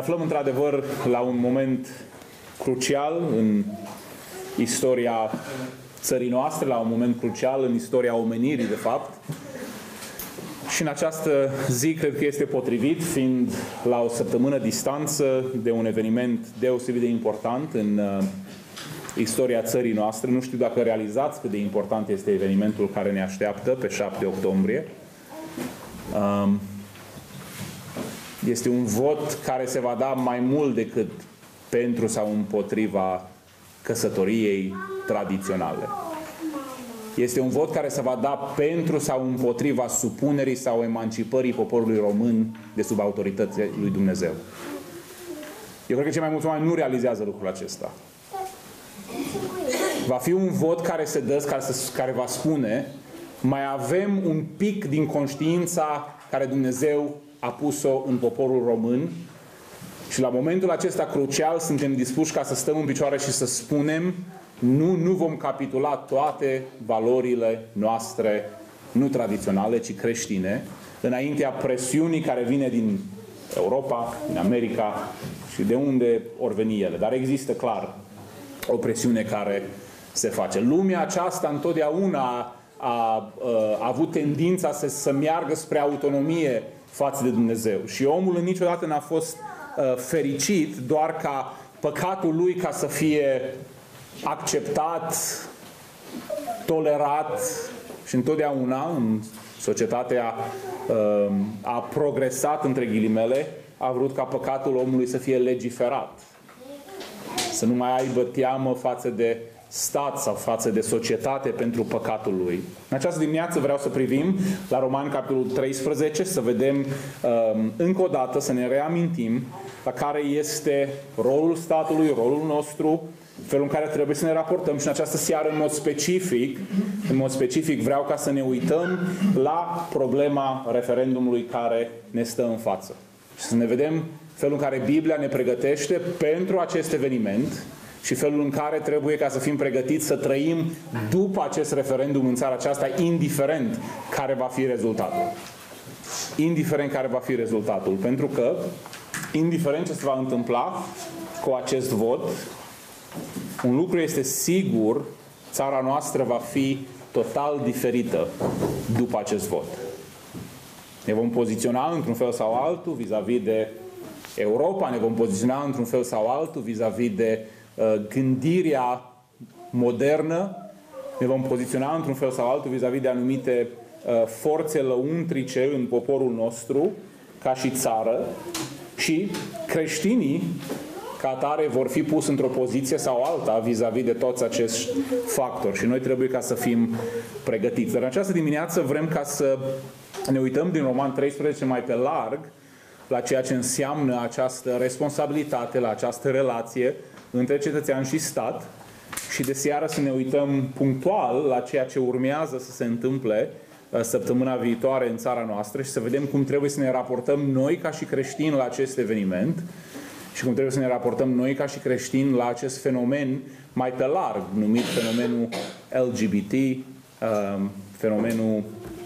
aflăm într-adevăr la un moment crucial în istoria țării noastre, la un moment crucial în istoria omenirii, de fapt. Și în această zi cred că este potrivit, fiind la o săptămână distanță de un eveniment deosebit de important în istoria țării noastre. Nu știu dacă realizați cât de important este evenimentul care ne așteaptă pe 7 octombrie. Este un vot care se va da mai mult decât pentru sau împotriva căsătoriei tradiționale. Este un vot care se va da pentru sau împotriva supunerii sau emancipării poporului român de sub autoritățile lui Dumnezeu. Eu cred că cei mai mulți oameni nu realizează lucrul acesta. Va fi un vot care se dă, care va spune: mai avem un pic din conștiința care Dumnezeu a pus-o în poporul român și la momentul acesta crucial suntem dispuși ca să stăm în picioare și să spunem: nu vom capitula toate valorile noastre, nu tradiționale, ci creștine, înaintea presiunii care vine din Europa, din America și de unde ori veni ele. Dar există clar o presiune care se face. Lumea aceasta întotdeauna a avut tendința să meargă spre autonomie față de Dumnezeu. Și omul niciodată n-a fost fericit doar ca păcatul lui ca să fie acceptat, tolerat, și întotdeauna în societatea a progresat, între ghilimele, a vrut ca păcatul omului să fie legiferat. Să nu mai aibă teamă față de stat sau față de societate pentru păcatul lui. În această dimineață vreau să privim la Romani, capitolul 13, să vedem încă o dată, să ne reamintim la care este rolul statului, rolul nostru, felul în care trebuie să ne raportăm. Și în această seară, în mod specific, vreau ca să ne uităm la problema referendumului care ne stă în față. Și să ne vedem felul în care Biblia ne pregătește pentru acest eveniment și felul în care trebuie ca să fim pregătiți să trăim după acest referendum în țara aceasta, indiferent care va fi rezultatul. Indiferent care va fi rezultatul. Pentru că, indiferent ce se va întâmpla cu acest vot, un lucru este sigur: țara noastră va fi total diferită după acest vot. Ne vom poziționa într-un fel sau altul vis-a-vis de Europa, ne vom poziționa într-un fel sau altul vis-a-vis de gândirea modernă, ne vom poziționa într-un fel sau altul vis-a-vis de anumite forțe lăuntrice în poporul nostru, ca și țară, și creștinii ca atare vor fi pus într-o poziție sau alta vis-a-vis de toți acești factori și noi trebuie ca să fim pregătiți. Dar în această dimineață vrem ca să ne uităm din Roman 13 mai pe larg la ceea ce înseamnă această responsabilitate, la această relație între cetățean și stat, și de seară să ne uităm punctual la ceea ce urmează să se întâmple săptămâna viitoare în țara noastră și să vedem cum trebuie să ne raportăm noi ca și creștini la acest eveniment și cum trebuie să ne raportăm noi ca și creștini la acest fenomen mai pe larg, numit fenomenul LGBT, fenomenul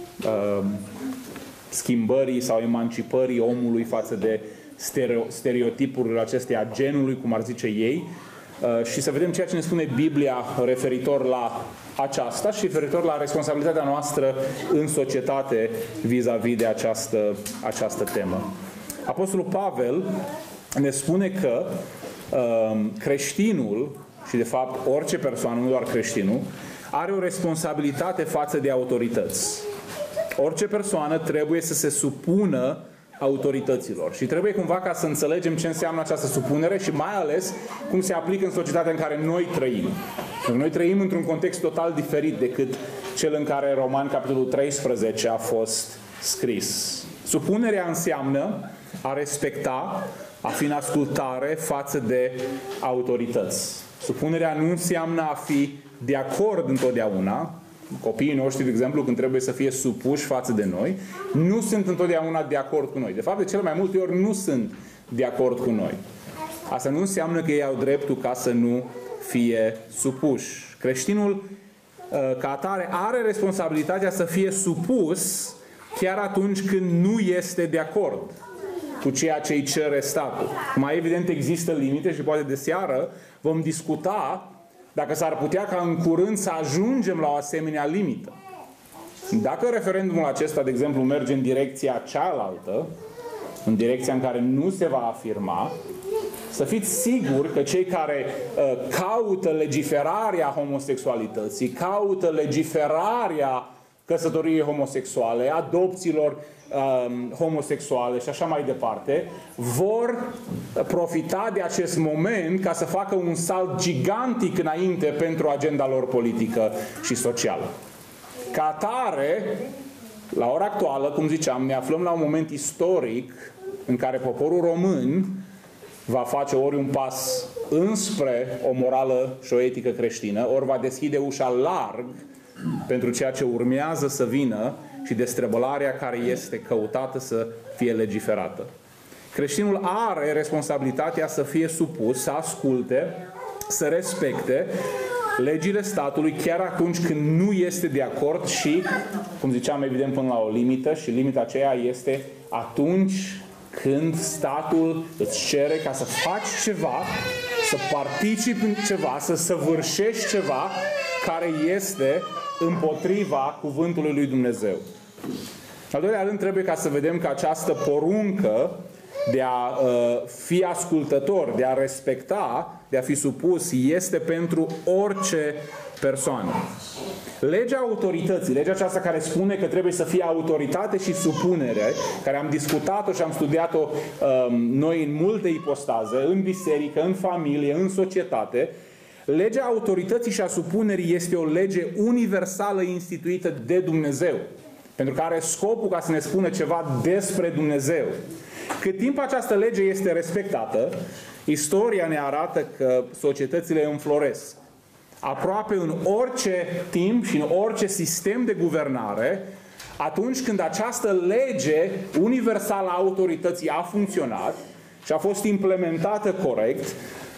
schimbării sau emancipării omului față de stereotipurile acestea genului, cum ar zice ei, și să vedem ceea ce ne spune Biblia referitor la aceasta și referitor la responsabilitatea noastră în societate vis-a-vis de această temă. Apostolul Pavel ne spune că creștinul, și de fapt orice persoană, nu doar creștinul, are o responsabilitate față de autorități. Orice persoană trebuie să se supună autorităților. Și trebuie cumva ca să înțelegem ce înseamnă această supunere și mai ales cum se aplică în societatea în care noi trăim. Noi trăim într-un context total diferit decât cel în care Roman, capitolul 13, a fost scris. Supunerea înseamnă a respecta, a fi în ascultare față de autorități. Supunerea nu înseamnă a fi de acord întotdeauna. Copiii noștri, de exemplu, când trebuie să fie supuși față de noi, nu sunt întotdeauna de acord cu noi. De fapt, de cele mai multe ori nu sunt de acord cu noi. Asta nu înseamnă că ei au dreptul ca să nu fie supuși. Creștinul, ca atare, are responsabilitatea să fie supus chiar atunci când nu este de acord. cu ceea ce îi cere statul. Mai evident există limite și poate de seară vom discuta dacă s-ar putea ca în curând să ajungem la o asemenea limită. Dacă referendumul acesta, de exemplu, merge în direcția cealaltă, în direcția în care nu se va afirma, să fiți siguri că cei care caută legiferarea homosexualității, caută legiferarea căsătoriei homosexuale, adopțiilor homosexuale și așa mai departe, vor profita de acest moment ca să facă un salt gigantic înainte pentru agenda lor politică și socială. Ca atare, la ora actuală, cum ziceam, ne aflăm la un moment istoric în care poporul român va face ori un pas înspre o morală și o etică creștină, ori va deschide ușa larg pentru ceea ce urmează să vină și destrăbălarea care este căutată să fie legiferată. Creștinul are responsabilitatea să fie supus, să asculte, să respecte legile statului chiar atunci când nu este de acord și, cum ziceam, evident până la o limită, și limita aceea este atunci când statul îți cere ca să faci ceva, să participi în ceva, să săvârșești ceva care este împotriva cuvântului lui Dumnezeu. Al doilea rând, trebuie ca să vedem că această poruncă de a fi ascultător, de a respecta, de a fi supus, este pentru orice persoană. Legea autorității, legea aceasta care spune că trebuie să fie autoritate și supunere, care am discutat-o și am studiat-o noi în multe ipostaze, în biserică, în familie, în societate, legea autorității și a supunerii este o lege universală instituită de Dumnezeu, pentru că are scopul ca să ne spună ceva despre Dumnezeu. Cât timp această lege este respectată, istoria ne arată că societățile înfloresc. Aproape în orice timp și în orice sistem de guvernare, atunci când această lege universală a autorității a funcționat și a fost implementată corect,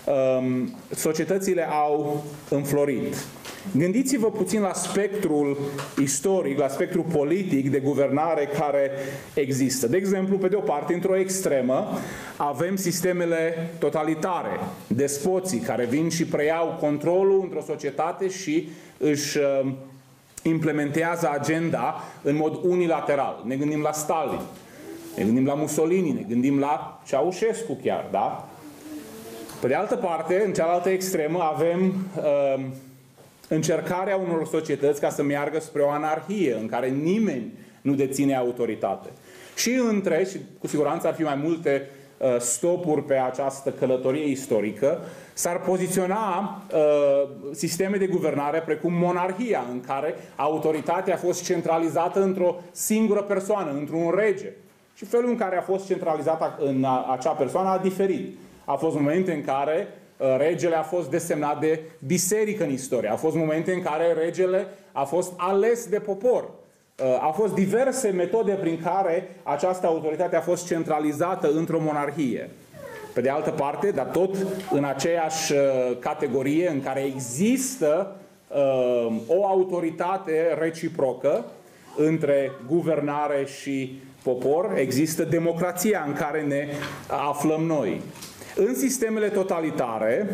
societățile au înflorit. Gândiți-vă puțin la spectrul istoric, la spectrul politic de guvernare care există. De exemplu, pe de o parte, într-o extremă, avem sistemele totalitare, despoții, care vin și preiau controlul într-o societate și își implementează agenda în mod unilateral. Ne gândim la Stalin, ne gândim la Mussolini, ne gândim la Ceaușescu chiar, da? Pe de altă parte, în cealaltă extremă, avem încercarea unor societăți ca să meargă spre o anarhie, în care nimeni nu deține autoritate. Și între, și cu siguranță ar fi mai multe stopuri pe această călătorie istorică, s-ar poziționa sisteme de guvernare precum monarhia, în care autoritatea a fost centralizată într-o singură persoană, într-un rege. Și felul în care a fost centralizată în acea persoană a diferit. A fost momente în care regele a fost desemnat de biserică în istorie. A fost momente în care regele a fost ales de popor. Au fost diverse metode prin care această autoritate a fost centralizată într-o monarhie. Pe de altă parte, dar tot în aceeași categorie în care există o autoritate reciprocă între guvernare și popor, există democrația în care ne aflăm noi. În sistemele totalitare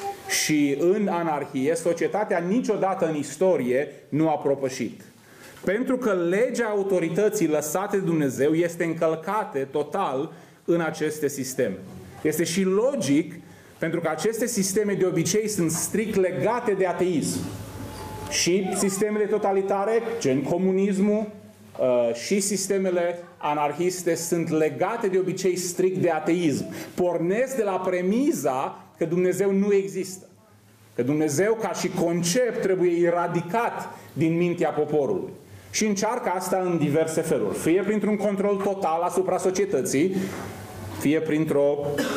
și în anarhie, societatea niciodată în istorie nu a propășit. Pentru că legea autorității lăsate de Dumnezeu este încălcată total în aceste sisteme. Este și logic, pentru că aceste sisteme de obicei sunt strict legate de ateism. Și sistemele totalitare, gen comunismul, și sistemele anarhiste sunt legate de obicei strict de ateism. Pornesc de la premiza că Dumnezeu nu există. Că Dumnezeu ca și concept trebuie eradicat din mintea poporului. Și încearcă asta în diverse feluri. Fie printr-un control total asupra societății, fie printr-o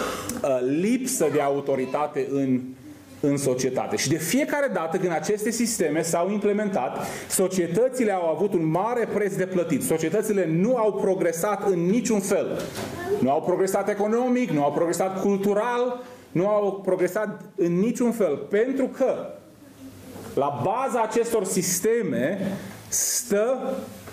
lipsă de autoritate în societate. Și de fiecare dată când aceste sisteme s-au implementat, societățile au avut un mare preț de plătit. Societățile nu au progresat în niciun fel. Nu au progresat economic, nu au progresat cultural, nu au progresat în niciun fel. Pentru că la baza acestor sisteme stă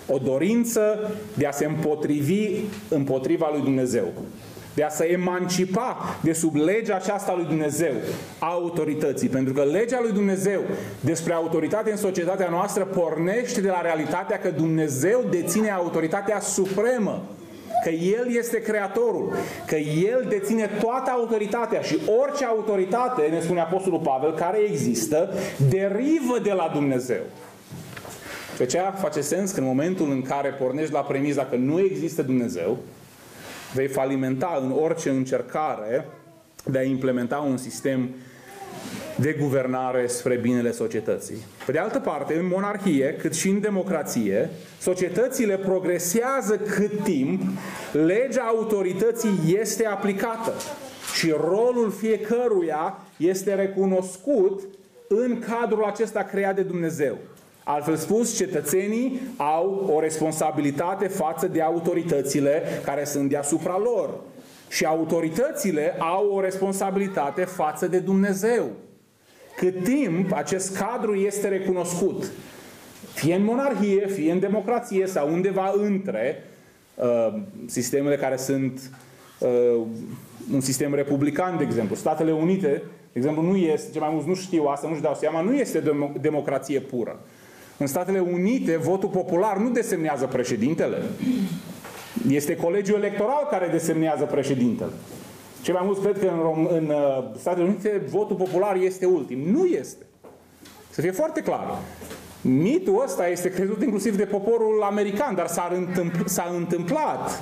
O dorință de a se împotrivi împotriva lui Dumnezeu. De a se emancipa de sub legea aceasta lui Dumnezeu a autorității. Pentru că legea lui Dumnezeu despre autoritate în societatea noastră pornește de la realitatea că Dumnezeu deține autoritatea supremă. Că El este Creatorul, că El deține toată autoritatea și orice autoritate, ne spune Apostolul Pavel, care există, derivă de la Dumnezeu. De aceea face sens că în momentul în care pornești la premiza că nu există Dumnezeu, vei falimenta în orice încercare de a implementa un sistem de guvernare spre binele societății. Pe de altă parte, în monarhie, cât și în democrație, societățile progresează cât timp legea autorității este aplicată și rolul fiecăruia este recunoscut în cadrul acesta creat de Dumnezeu. Altfel spus, cetățenii au o responsabilitate față de autoritățile care sunt deasupra lor. Și autoritățile au o responsabilitate față de Dumnezeu. Cât timp acest cadru este recunoscut, fie în monarhie, fie în democrație sau undeva între sistemele care sunt un sistem republican, de exemplu. Statele Unite, de exemplu, nu este, cel mai mulți nu știu asta, nu-și dau seama, nu este democrație pură. În Statele Unite, votul popular nu desemnează președintele. Este colegiul electoral care desemnează președintele. Cei mai mulți cred că în Statele Unite votul popular este ultim. Nu este. Să fie foarte clar. Mitul ăsta este crezut inclusiv de poporul american, dar s-a întâmplat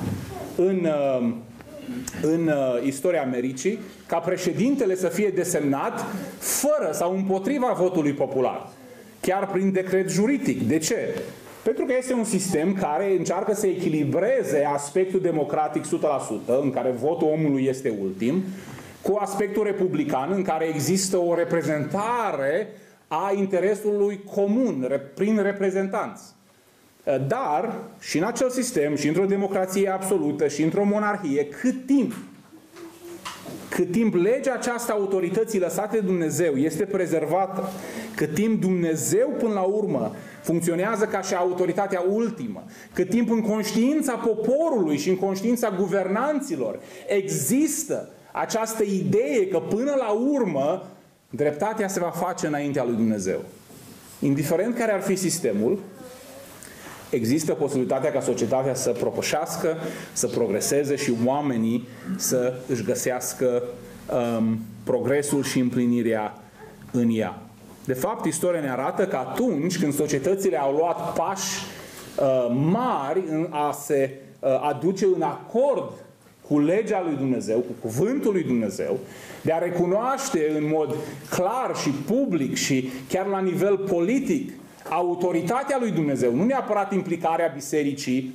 în istoria Americii ca președintele să fie desemnat fără sau împotriva votului popular. Chiar prin decret juridic. De ce? Pentru că este un sistem care încearcă să echilibreze aspectul democratic 100%, în care votul omului este ultim, cu aspectul republican, în care există o reprezentare a interesului comun, prin reprezentanți. Dar, și în acel sistem, și într-o democrație absolută, și într-o monarhie, cât timp legea aceasta autorității lăsate de Dumnezeu este prezervată, cât timp Dumnezeu până la urmă funcționează ca și autoritatea ultimă, cât timp în conștiința poporului și în conștiința guvernanților există această idee că până la urmă dreptatea se va face înaintea lui Dumnezeu. Indiferent care ar fi sistemul, există posibilitatea ca societatea să propășească, să progreseze și oamenii să își găsească progresul și împlinirea în ea. De fapt, istoria ne arată că atunci când societățile au luat pași mari în a se aduce în acord cu legea lui Dumnezeu, cu cuvântul lui Dumnezeu, de a recunoaște în mod clar și public și chiar la nivel politic autoritatea lui Dumnezeu, nu neapărat implicarea bisericii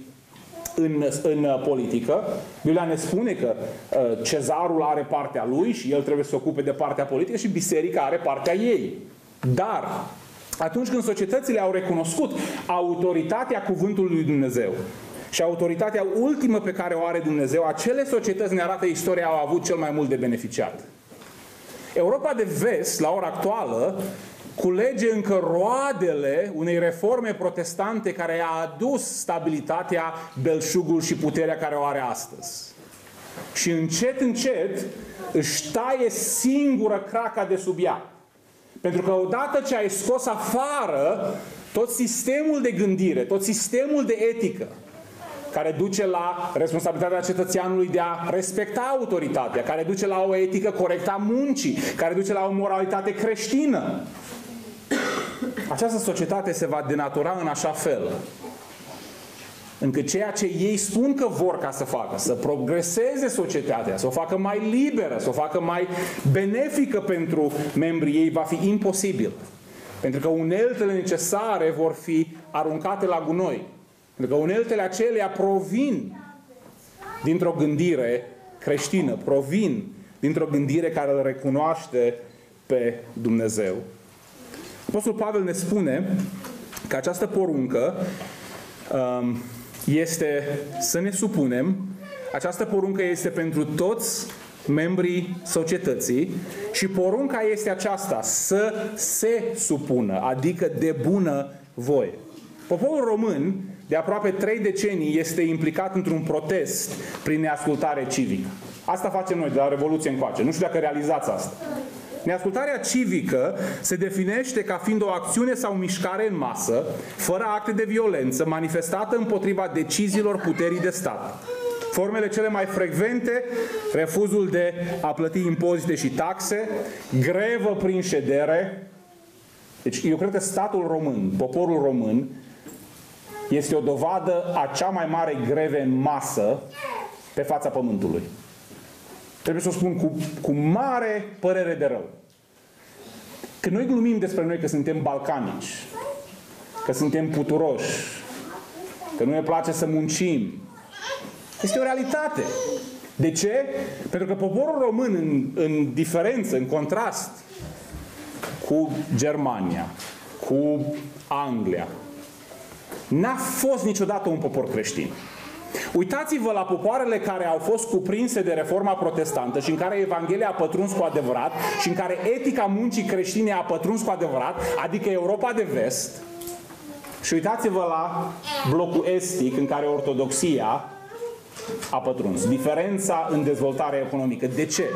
în politică. Biblia ne spune că cezarul are partea lui și el trebuie să se ocupe de partea politică și biserica are partea ei. Dar atunci când societățile au recunoscut autoritatea cuvântului lui Dumnezeu și autoritatea ultimă pe care o are Dumnezeu, acele societăți, ne arată istoria, au avut cel mai mult de beneficiat. Europa de vest, la ora actuală, culege încă roadele unei reforme protestante care a adus stabilitatea, belșugul și puterea care o are astăzi. Și încet, încet își taie singură craca de sub ea. Pentru că odată ce ai scos afară tot sistemul de gândire, tot sistemul de etică, care duce la responsabilitatea cetățeanului de a respecta autoritatea, care duce la o etică corectă a muncii, care duce la o moralitate creștină, această societate se va denatura în așa fel încât ceea ce ei spun că vor ca să facă, să progreseze societatea, să o facă mai liberă, să o facă mai benefică pentru membrii ei, va fi imposibil. Pentru că uneltele necesare vor fi aruncate la gunoi. Pentru că uneltele acelea provin dintr-o gândire creștină, provin dintr-o gândire care îl recunoaște pe Dumnezeu. Apostolul Pavel ne spune că această poruncă este să ne supunem. Această poruncă este pentru toți membrii societății și porunca este aceasta, să se supună, adică de bună voie. Poporul român de aproape 3 decenii este implicat într-un protest prin neascultare civică. Asta facem noi de la Revoluție încoace. Nu știu dacă realizați asta. Neascultarea civică se definește ca fiind o acțiune sau mișcare în masă, fără acte de violență, manifestată împotriva deciziilor puterii de stat. Formele cele mai frecvente, refuzul de a plăti impozite și taxe, grevă prin ședere. Deci eu cred că statul român, poporul român, este o dovadă a cea mai mare greve în masă pe fața pământului. Trebuie să o spun cu mare părere de rău. Când noi glumim despre noi că suntem balcanici, că suntem puturoși, că nu ne place să muncim, este o realitate. De ce? Pentru că poporul român, în diferență, în contrast cu Germania, cu Anglia, n-a fost niciodată un popor creștin. Uitați-vă la popoarele care au fost cuprinse de reforma protestantă și în care Evanghelia a pătruns cu adevărat și în care etica muncii creștine a pătruns cu adevărat, adică Europa de Vest, și uitați-vă la blocul estic în care ortodoxia a pătruns. Diferența în dezvoltare economică. De ce?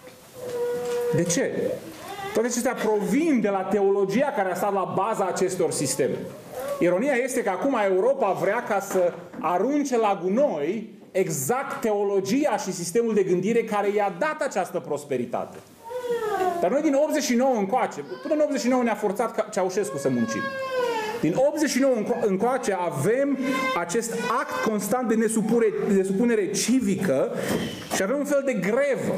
De ce? Toate acestea provin de la teologia care a stat la baza acestor sisteme. Ironia este că acum Europa vrea ca să arunce la gunoi exact teologia și sistemul de gândire care i-a dat această prosperitate. Dar noi din 89 încoace, până în 89 ne-a forțat Ceaușescu să muncim. Din 89 încoace avem acest act constant de nesupunere civică și avem un fel de grevă.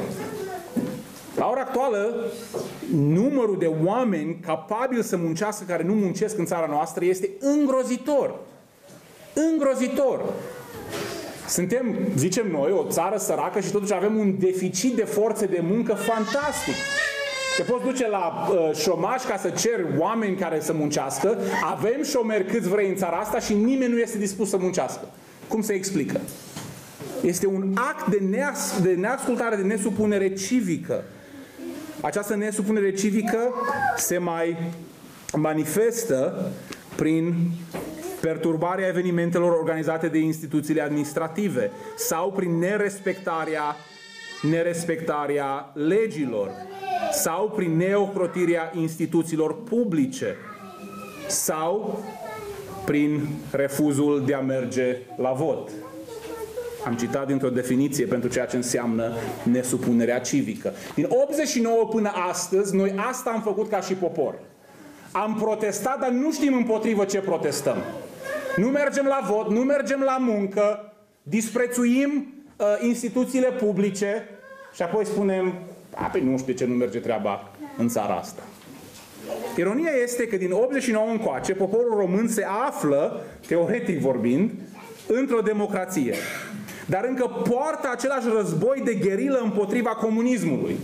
La ora actuală, numărul de oameni capabili să muncească, care nu muncesc în țara noastră, este îngrozitor. Îngrozitor. Suntem, zicem noi, o țară săracă și totuși avem un deficit de forțe de muncă fantastic. Te poți duce la șomaj ca să ceri oameni care să muncească. Avem șomeri câți vrei în țara asta și nimeni nu este dispus să muncească. Cum se explică? Este un act de neascultare, de nesupunere civică. Această nesupunere civică se mai manifestă prin perturbarea evenimentelor organizate de instituțiile administrative sau prin nerespectarea legilor sau prin neocrotirea instituțiilor publice sau prin refuzul de a merge la vot. Am citat dintr-o definiție pentru ceea ce înseamnă nesupunerea civică. Din 89 până astăzi, noi asta am făcut ca și popor. Am protestat, dar nu știm împotrivă ce protestăm. Nu mergem la vot, nu mergem la muncă, disprețuim instituțiile publice și apoi spunem, păi nu știu de ce nu merge treaba în țara asta. Ironia este că din 89 încoace, poporul român se află, teoretic vorbind, într-o democrație. Dar încă poartă același război de gherilă împotriva comunismului.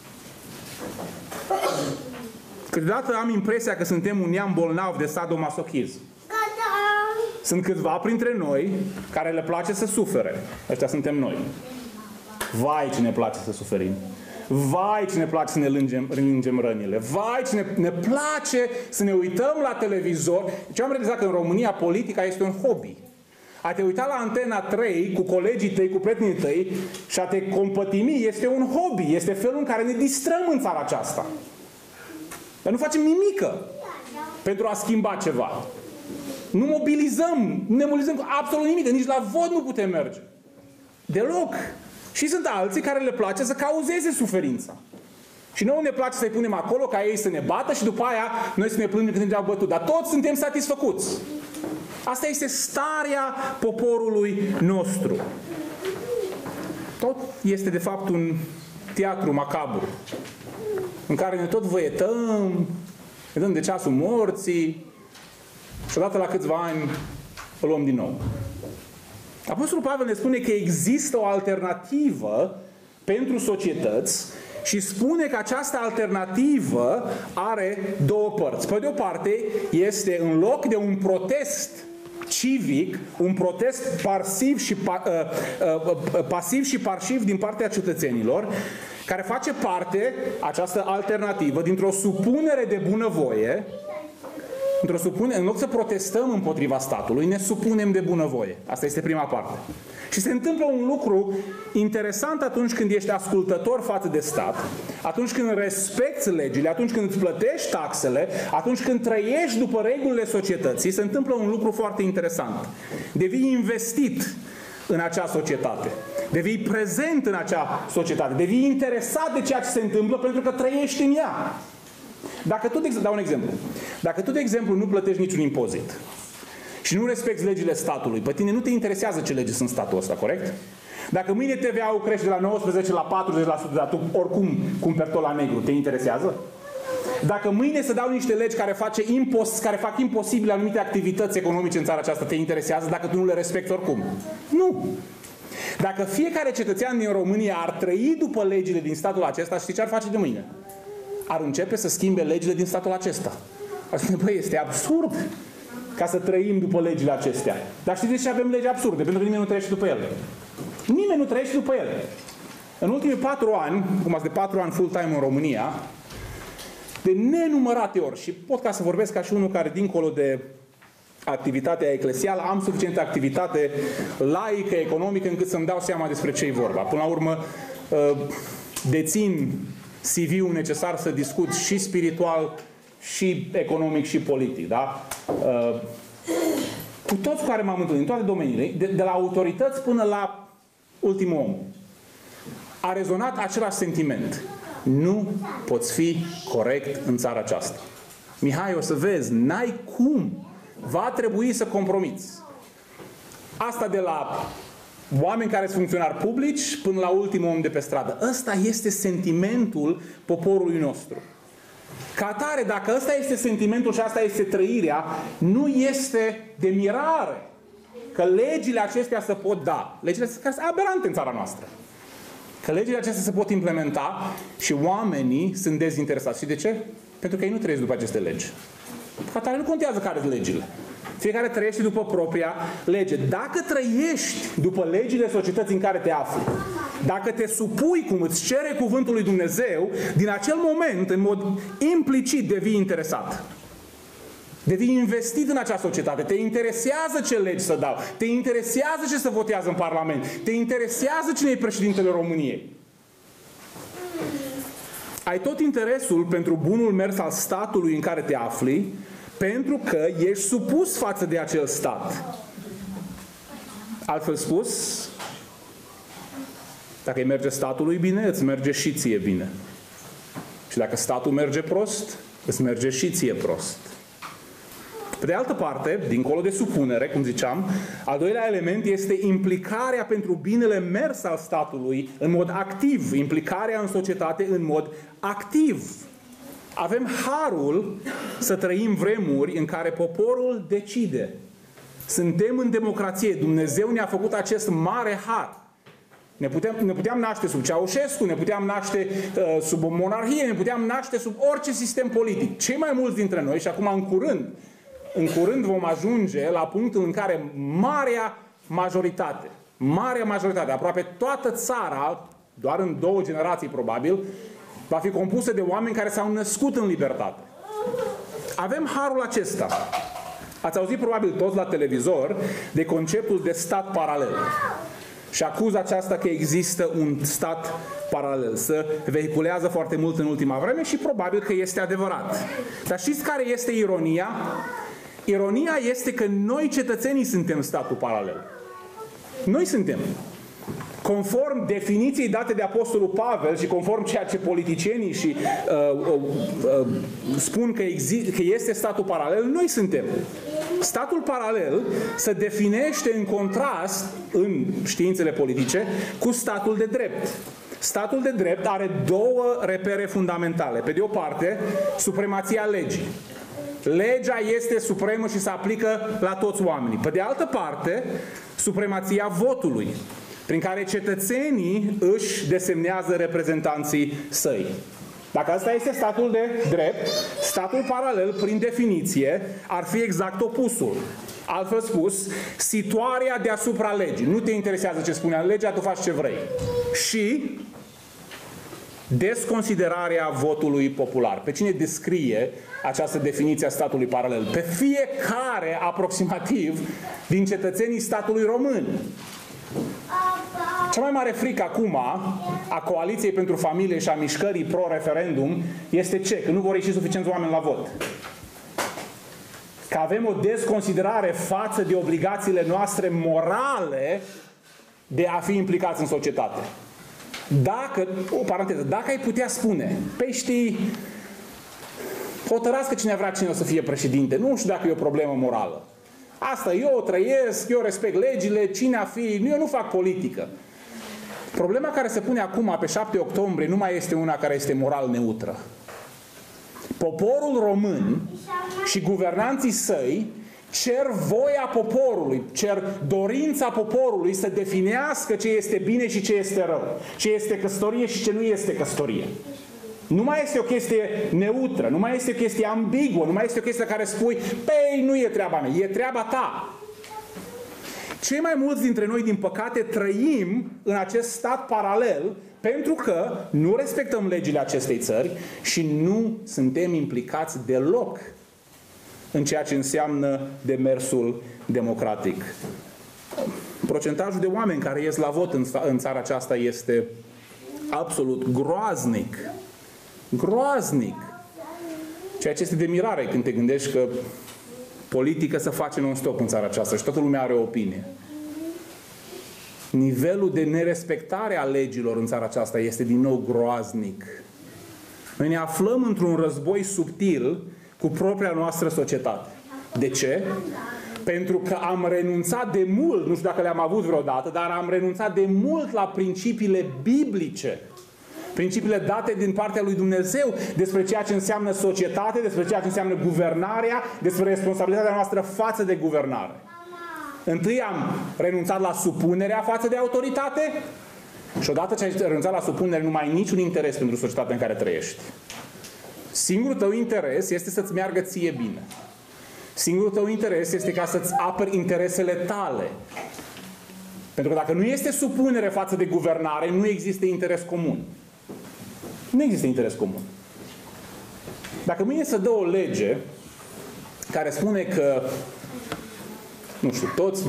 Câteodată am impresia că suntem un neam bolnav de sadomasochism. Sunt câțiva printre noi care le place să sufere. Ăștia suntem noi. Vai ce ne place să suferim. Vai ce ne place să ne lângem rănile. Vai ce ne place să ne uităm la televizor. Ce am realizat că în România politica este un hobby. A te uita la Antena 3 cu colegii tăi, cu prietenii tăi și a te compătimi este un hobby. Este felul în care ne distrăm în țara aceasta. Dar nu facem nimică pentru a schimba ceva. Nu mobilizăm, nu ne mobilizăm cu absolut nimic. Nici la vot nu putem merge. Deloc. Și sunt alții care le place să cauzeze suferința. Și nouă ne place să-i punem acolo ca ei să ne bată și după aia noi să ne plângem când ne-au bătut. Dar toți suntem satisfăcuți. Asta este starea poporului nostru. Tot este de fapt un teatru macabru în care ne tot văietăm, ne dăm de ceasul morții și odată la câțiva ani îl luăm din nou. Apostolul Pavel ne spune că există o alternativă pentru societăți și spune că această alternativă are două părți. Pe de o parte este în loc de un protest civic, un protest pasiv și parșiv din partea cetățenilor, care face parte, această alternativă, dintr-o supunere de bunăvoie, În loc să protestăm împotriva statului, ne supunem de bunăvoie. Asta este prima parte. Și se întâmplă un lucru interesant atunci când ești ascultător față de stat, atunci când respecti legile, atunci când îți plătești taxele, atunci când trăiești după regulile societății, se întâmplă un lucru foarte interesant. Devii investit în acea societate. Devii prezent în acea societate. Devii interesat de ceea ce se întâmplă pentru că trăiești în ea. Dacă tu, dau un exemplu. Dacă tu, de exemplu, nu plătești niciun impozit și nu respecti legile statului, pe tine nu te interesează ce legi sunt statul ăsta, corect? Dacă mâine TVA-ul crește de la 19 la 40%, dar tu oricum cumperi tot la negru, te interesează? Dacă mâine se dau niște legi care fac imposibile anumite activități economice în țara aceasta, te interesează dacă tu nu le respecti oricum? Nu! Dacă fiecare cetățean din România ar trăi după legile din statul acesta, știi ce ar face de mâine? Ar începe să schimbe legile din statul acesta. Ar spune, băi, este absurd ca să trăim după legile acestea. Dar știți de ce avem legi absurde? Pentru că nimeni nu trăiește după ele. Nimeni nu trăiește după ele. În ultimii 4 ani, cum ați de 4 ani full-time în România, de nenumărate ori, și pot ca să vorbesc ca și unul care, dincolo de activitatea eclesială, am suficientă activitate laică, economică, încât să-mi dau seama despre ce e vorba. Până la urmă, dețin CV-ul necesar să discut și spiritual, și economic, și politic. Da? Cu toți cu care m-am întâlnit, în toate domeniile, de la autorități până la ultimul om, a rezonat același sentiment. Nu poți fi corect în țara aceasta. Mihai, o să vezi, n-ai cum. Va trebui să compromiți. Asta de la oameni care sunt funcționari publici până la ultimul om de pe stradă. Ăsta este sentimentul poporului nostru. Ca atare, dacă ăsta este sentimentul și asta este trăirea, nu este de mirare că legile acestea se pot da. Legile sunt aberante în țara noastră. Că legile acestea se pot implementa și oamenii sunt dezinteresați. Și de ce? Pentru că ei nu trăiesc după aceste legi. Ca atare nu contează care sunt legile. Fiecare trăiește după propria lege. Dacă trăiești după legile societății în care te afli, dacă te supui cum îți cere cuvântul lui Dumnezeu, din acel moment, în mod implicit, devii interesat. Devii investit în acea societate. Te interesează ce legi să dau. Te interesează ce se votează în Parlament. Te interesează cine e președintele României. Ai tot interesul pentru bunul mers al statului în care te afli, pentru că ești supus față de acel stat. Altfel spus, dacă îi merge statului bine, îți merge și ție bine. Și dacă statul merge prost, îți merge și ție prost. Pe de altă parte, dincolo de supunere, cum ziceam, al doilea element este implicarea pentru binele mers al statului în mod activ, implicarea în societate în mod activ. Avem harul să trăim vremuri în care poporul decide. Suntem în democrație. Dumnezeu ne-a făcut acest mare har. Ne puteam naște sub Ceaușescu, ne puteam naște sub o monarhie, ne puteam naște sub orice sistem politic. Cei mai mulți dintre noi, și acum în curând vom ajunge la punctul în care marea majoritate, aproape toată țara, doar în 2 generații probabil, va fi compusă de oameni care s-au născut în libertate. Avem harul acesta. Ați auzit probabil toți la televizor de conceptul de stat paralel. Și acuză aceasta că există un stat paralel. Se vehiculează foarte mult în ultima vreme și probabil că este adevărat. Dar știți care este ironia? Ironia este că noi, cetățenii, suntem statul paralel. Noi suntem. Conform definiției date de Apostolul Pavel și conform ceea ce politicienii și spun că este statul paralel, noi suntem. Statul paralel se definește în contrast în științele politice cu statul de drept. Statul de drept are 2 repere fundamentale. Pe de o parte, supremația legii. Legea este supremă și se aplică la toți oamenii. Pe de altă parte, supremația votului, prin care cetățenii își desemnează reprezentanții săi. Dacă asta este statul de drept, statul paralel, prin definiție, ar fi exact opusul. Altfel spus, situarea deasupra legii. Nu te interesează ce spune legea, tu faci ce vrei. Și Desconsiderarea votului popular. Pe cine descrie această definiție a statului paralel? Pe fiecare, aproximativ, din cetățenii statului român. Cea mai mare frică acum a Coaliției pentru Familie și a mișcării pro-referendum este ce? Că nu vor ieși suficienți oameni la vot. Că avem o desconsiderare față de obligațiile noastre morale de a fi implicați în societate. Dacă, o paranteză, dacă ai putea spune, păi știi, hotărască cine vrea cine o să fie președinte, nu știu dacă e o problemă morală. Asta eu o trăiesc, eu respect legile, cine a fi, eu nu fac politică. Problema care se pune acum pe 7 octombrie nu mai este una care este moral neutră. Poporul român și guvernanții săi cer voia poporului, cer dorința poporului să definească ce este bine și ce este rău, ce este căsătorie și ce nu este căsătorie. Nu mai este o chestie neutră, nu mai este o chestie ambiguă, nu mai este o chestie care spui, păi, nu e treaba mea, e treaba ta. Cei mai mulți dintre noi, din păcate, trăim în acest stat paralel pentru că nu respectăm legile acestei țări și nu suntem implicați deloc în ceea ce înseamnă demersul democratic. Procentajul de oameni care ies la vot în țara aceasta este absolut groaznic. Groaznic. Ceea ce este de mirare când te gândești că politică se face non-stop în țara aceasta și toată lumea are o opinie. Nivelul de nerespectare a legilor în țara aceasta este din nou groaznic. Noi ne aflăm într-un război subtil cu propria noastră societate. De ce? Pentru că am renunțat de mult, nu știu dacă le-am avut vreodată, dar am renunțat de mult la principiile biblice. Principiile date din partea lui Dumnezeu despre ceea ce înseamnă societate, despre ceea ce înseamnă guvernarea, despre responsabilitatea noastră față de guvernare. Întâi am renunțat la supunerea față de autoritate și odată ce ai renunțat la supunere, nu mai ai niciun interes pentru societatea în care trăiești. Singurul tău interes este să-ți meargă ție bine. Singurul tău interes este ca să-ți aperi interesele tale. Pentru că dacă nu este supunere față de guvernare, nu există interes comun. Nu există interes comun. Dacă mâine se dă o lege care spune că, nu știu, toți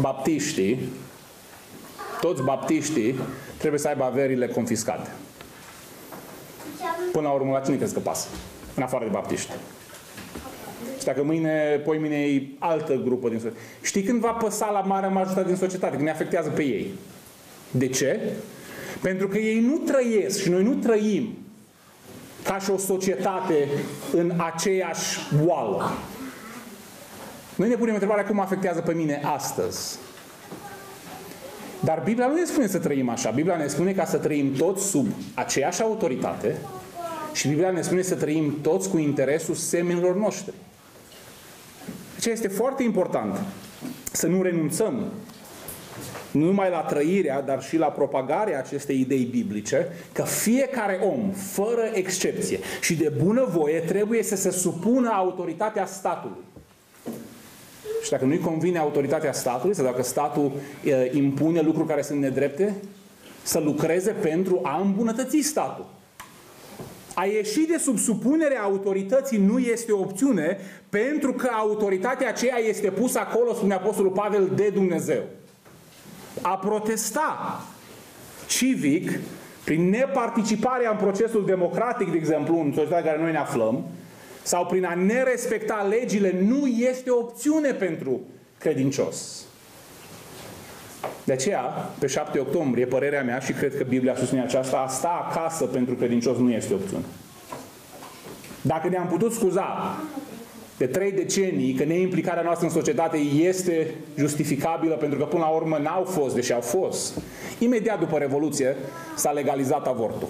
baptiștii trebuie să aibă averile confiscate. Până la urmă, la cine crezi că pasă? În afară de baptiști. Și dacă poimâine e altă grupă din societate. Știi când va păsa la marea majoritate din societate? Când ne afectează pe ei. De ce? Pentru că ei nu trăiesc și noi nu trăim ca și o societate în aceeași boală. Noi ne punem întrebarea cum afectează pe mine astăzi. Dar Biblia nu ne spune să trăim așa. Biblia ne spune ca să trăim toți sub aceeași autoritate și Biblia ne spune să trăim toți cu interesul semenilor noștri. Deci este foarte important să nu renunțăm nu numai la trăirea, dar și la propagarea acestei idei biblice, că fiecare om, fără excepție și de bunăvoie, trebuie să se supună autoritatea statului. Și dacă nu-i convine autoritatea statului, sau dacă statul impune lucruri care sunt nedrepte, să lucreze pentru a îmbunătăți statul. A ieși de sub supunerea autorității nu este o opțiune, pentru că autoritatea aceea este pusă acolo, spune Apostolul Pavel, de Dumnezeu. A protesta civic, prin neparticiparea în procesul democratic, de exemplu, în societatea în care noi ne aflăm, sau prin a nerespecta legile, nu este o opțiune pentru credincios. De aceea, pe 7 octombrie, părerea mea, și cred că Biblia susține aceasta, a sta acasă pentru credincios nu este opțiune. Dacă ne-am putut scuza de 3 decenii că neimplicarea noastră în societate este justificabilă pentru că până la urmă n-au fost, deși au fost, imediat după Revoluție s-a legalizat avortul.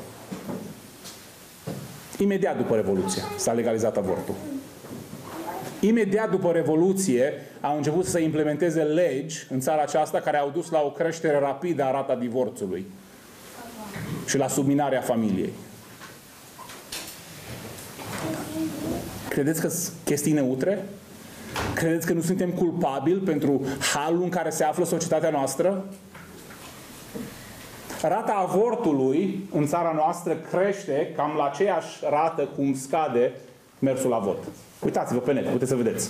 Imediat după Revoluție s-a legalizat avortul. Imediat după Revoluție au început să se implementeze legi în țara aceasta care au dus la o creștere rapidă a rata divorțului și la subminarea familiei. Credeți că sunt chestii neutre? Credeți că nu suntem culpabili pentru halul în care se află societatea noastră? Rata avortului în țara noastră crește cam la aceeași rată cum scade mersul la vot. Uitați-vă pe net, puteți să vedeți.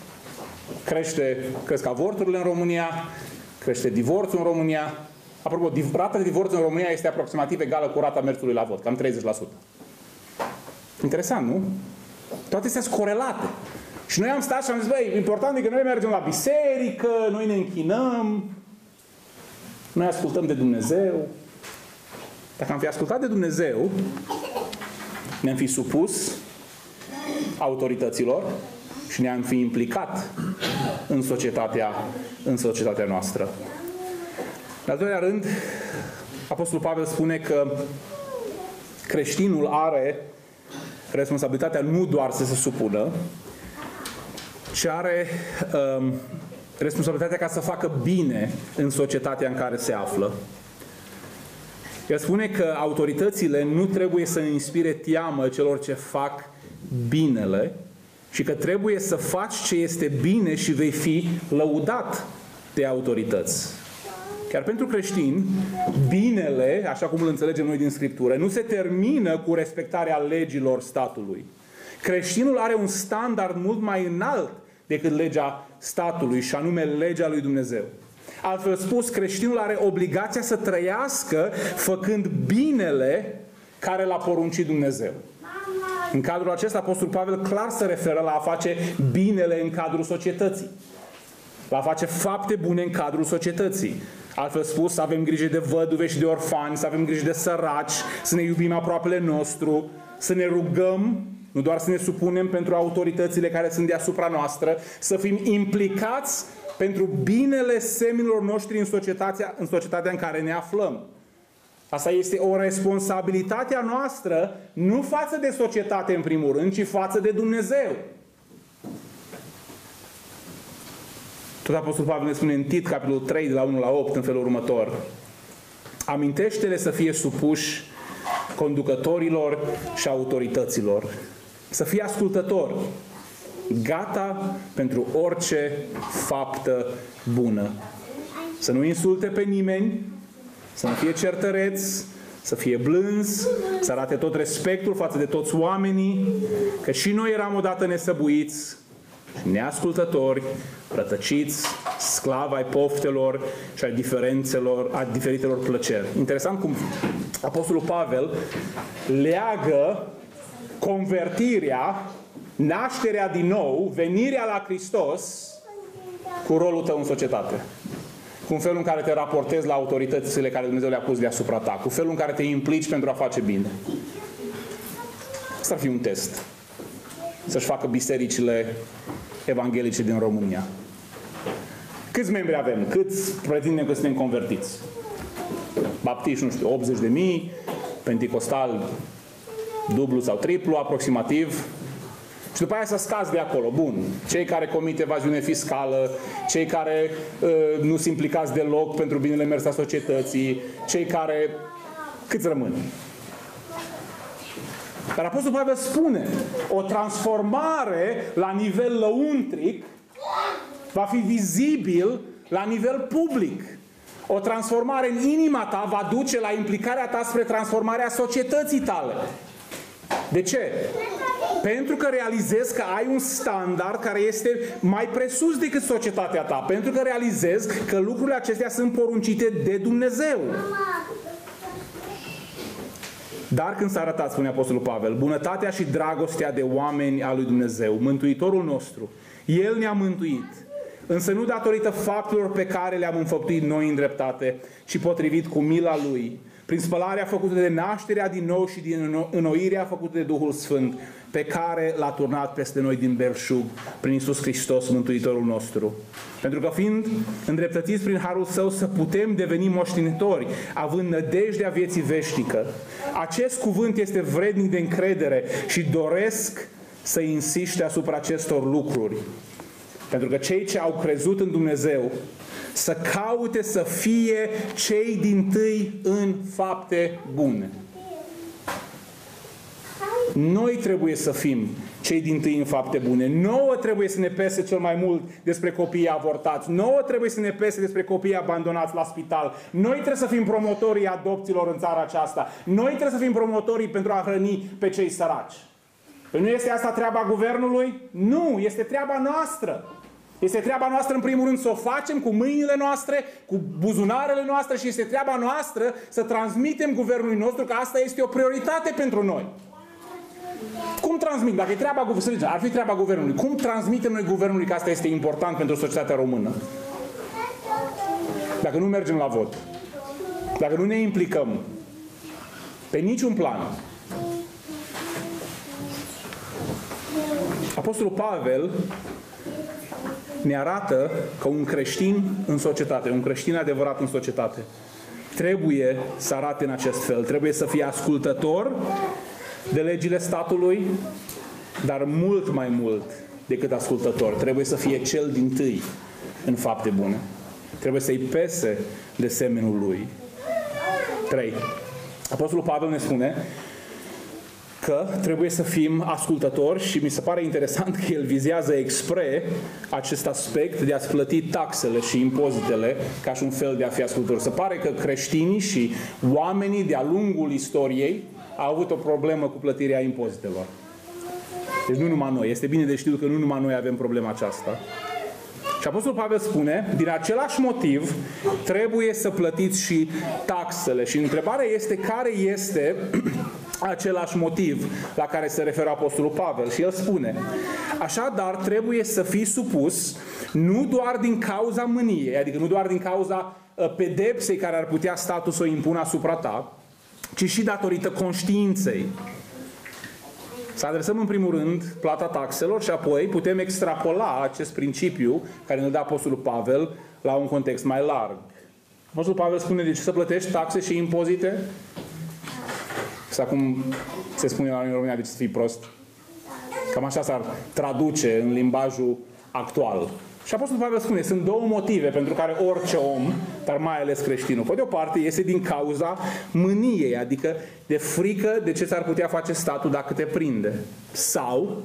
Cresc avorturile în România, crește divorțul în România. Apropo, rata de divorț în România este aproximativ egală cu rata mersului la vot, cam 30%. Interesant, nu? Toate astea sunt corelate. Și noi am stat și am zis, băi, important e că noi mergem la biserică, noi ne închinăm, noi ascultăm de Dumnezeu. Dacă am fi ascultat de Dumnezeu, ne-am fi supus autorităților și ne-am fi implicat în societatea noastră. În al doilea rând, Apostolul Pavel spune că creștinul are responsabilitatea nu doar să se supună, ci are responsabilitatea ca să facă bine în societatea în care se află. El spune că autoritățile nu trebuie să inspire teamă celor ce fac binele și că trebuie să faci ce este bine și vei fi lăudat de autorități. Chiar pentru creștini, binele, așa cum îl înțelegem noi din Scriptură, nu se termină cu respectarea legilor statului. Creștinul are un standard mult mai înalt decât legea statului, și anume legea lui Dumnezeu. Altfel spus, creștinul are obligația să trăiască făcând binele care l-a poruncit Dumnezeu. În cadrul acesta, Apostolul Pavel clar se referă la a face binele în cadrul societății. La a face fapte bune în cadrul societății. Altfel spus, să avem grijă de văduve și de orfani, să avem grijă de săraci, să ne iubim aproapele nostru, să ne rugăm, nu doar să ne supunem pentru autoritățile care sunt deasupra noastră, să fim implicați pentru binele seminilor noștri în societatea în care ne aflăm. Asta este o responsabilitate a noastră, nu față de societate în primul rând, ci față de Dumnezeu. Tot Apostolul Pavel ne spune în Tit, capitolul 3, de la 1 la 8, în felul următor. Amintește-le să fie supuși conducătorilor și autorităților. Să fie ascultători, gata pentru orice faptă bună. Să nu insulte pe nimeni, să nu fie certăreți, să fie blânzi, să arate tot respectul față de toți oamenii, că și noi eram odată nesăbuiți, neascultători, rătăciți, sclavi ai poftelor și a diferitelor plăceri. Interesant cum Apostolul Pavel leagă convertirea, nașterea din nou, venirea la Hristos cu rolul tău în societate. Cu felul în care te raportezi la autoritățile care Dumnezeu le-a pus deasupra ta, cu felul în care te implici pentru a face bine. Asta ar fi un test. Să-și facă bisericile evanghelice din România. Câți membri avem? Câți pretindem că suntem convertiți? Baptiști, nu știu, 80.000, Pentecostal dublu sau triplu, aproximativ. Și după aia să scazi de acolo. Bun. Cei care comit evaziune fiscală, cei care nu sunt implicați deloc pentru binele mers a societății, cei care... Câți rămân? Dar Apostolul Pavel spune, o transformare la nivel lăuntric va fi vizibil la nivel public. O transformare în inima ta va duce la implicarea ta spre transformarea societății tale. De ce? Pentru că realizezi că ai un standard care este mai presus decât societatea ta. Pentru că realizezi că lucrurile acestea sunt poruncite de Dumnezeu. Dar când s-a arătat, spune Apostolul Pavel, bunătatea și dragostea de oameni a lui Dumnezeu, Mântuitorul nostru, El ne-a mântuit, însă nu datorită faptelor pe care le-am înfăptuit noi în dreptate, ci potrivit cu mila Lui, prin spălarea făcută de nașterea din nou și din înnoirea făcută de Duhul Sfânt, pe care l-a turnat peste noi din belșug, prin Iisus Hristos, Mântuitorul nostru. Pentru că fiind îndreptățiți prin harul Său să putem deveni moștenitori, având nădejdea vieții veșnică. Acest cuvânt este vrednic de încredere și doresc să insiste asupra acestor lucruri. Pentru că cei ce au crezut în Dumnezeu să caute să fie cei dintâi în fapte bune. Noi trebuie să fim cei dintâi în fapte bune. Nouă trebuie să ne pese cel mai mult despre copiii avortați. Nouă trebuie să ne pese despre copiii abandonați la spital. Noi trebuie să fim promotorii adopțiilor în țara aceasta. Noi trebuie să fim promotorii pentru a hrăni pe cei săraci. Păi nu este asta treaba guvernului? Nu, este treaba noastră. Este treaba noastră, în primul rând, să o facem cu mâinile noastre, cu buzunarele noastre și este treaba noastră să transmitem guvernului nostru că asta este o prioritate pentru noi. Cum transmit? Dacă e treaba guvernului, ar fi treaba guvernului. Cum transmitem noi guvernului că asta este important pentru societatea română? Dacă nu mergem la vot, dacă nu ne implicăm pe niciun plan. Apostolul Pavel ne arată că un creștin în societate, un creștin adevărat în societate, trebuie să arate în acest fel. Trebuie să fie ascultător de legile statului, dar mult mai mult decât ascultător. Trebuie să fie cel dintâi în fapte bune. Trebuie să-i pese de semenul lui. 3. Apostolul Pavel ne spune că trebuie să fim ascultători și mi se pare interesant că el vizează expre acest aspect de a-ți plăti taxele și impozitele ca și un fel de a fi ascultător. Se pare că creștinii și oamenii de-a lungul istoriei au avut o problemă cu plătirea impozitelor. Deci nu numai noi. Este bine de știut că nu numai noi avem problema aceasta. Și Apostolul Pavel spune, din același motiv, trebuie să plătiți și taxele. Și întrebarea este care este același motiv la care se referă Apostolul Pavel. Și el spune, așadar trebuie să fii supus nu doar din cauza mâniei, adică nu doar din cauza pedepsei care ar putea statul să o impună asupra ta, ci și datorită conștiinței. Să adresăm în primul rând plata taxelor și apoi putem extrapola acest principiu care ne dă Apostolul Pavel la un context mai larg. Apostolul Pavel spune de ce să plătești taxe și impozite? Sau cum se spune la noi în România, de ce să fii prost? Cam așa s-ar traduce în limbajul actual. Și Apostolul Pavel spune, sunt două motive pentru care orice om, dar mai ales creștinul, pe de o parte, este din cauza mâniei, adică de frică de ce s-ar putea face statul dacă te prinde. Sau,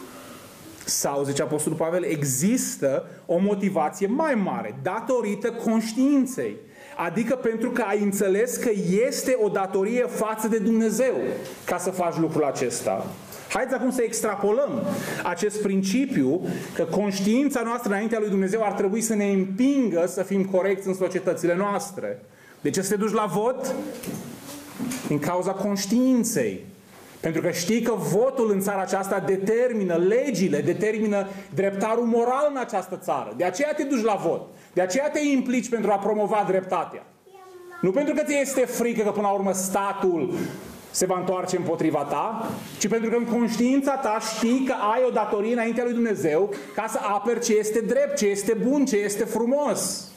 zice Apostolul Pavel, există o motivație mai mare, datorită conștiinței. Adică pentru că ai înțeles că este o datorie față de Dumnezeu ca să faci lucrul acesta. Haideți acum să extrapolăm acest principiu că conștiința noastră înaintea lui Dumnezeu ar trebui să ne împingă să fim corecți în societățile noastre. De ce să te duci la vot? Din cauza conștiinței. Pentru că știi că votul în țara aceasta determină legile, determină dreptarul moral în această țară. De aceea te duci la vot. De aceea te implici pentru a promova dreptatea. Nu pentru că ți este frică că până la urmă statul se va întoarce împotriva ta, ci pentru că în conștiința ta știi că ai o datorie înaintea lui Dumnezeu ca să aperi ce este drept, ce este bun, ce este frumos.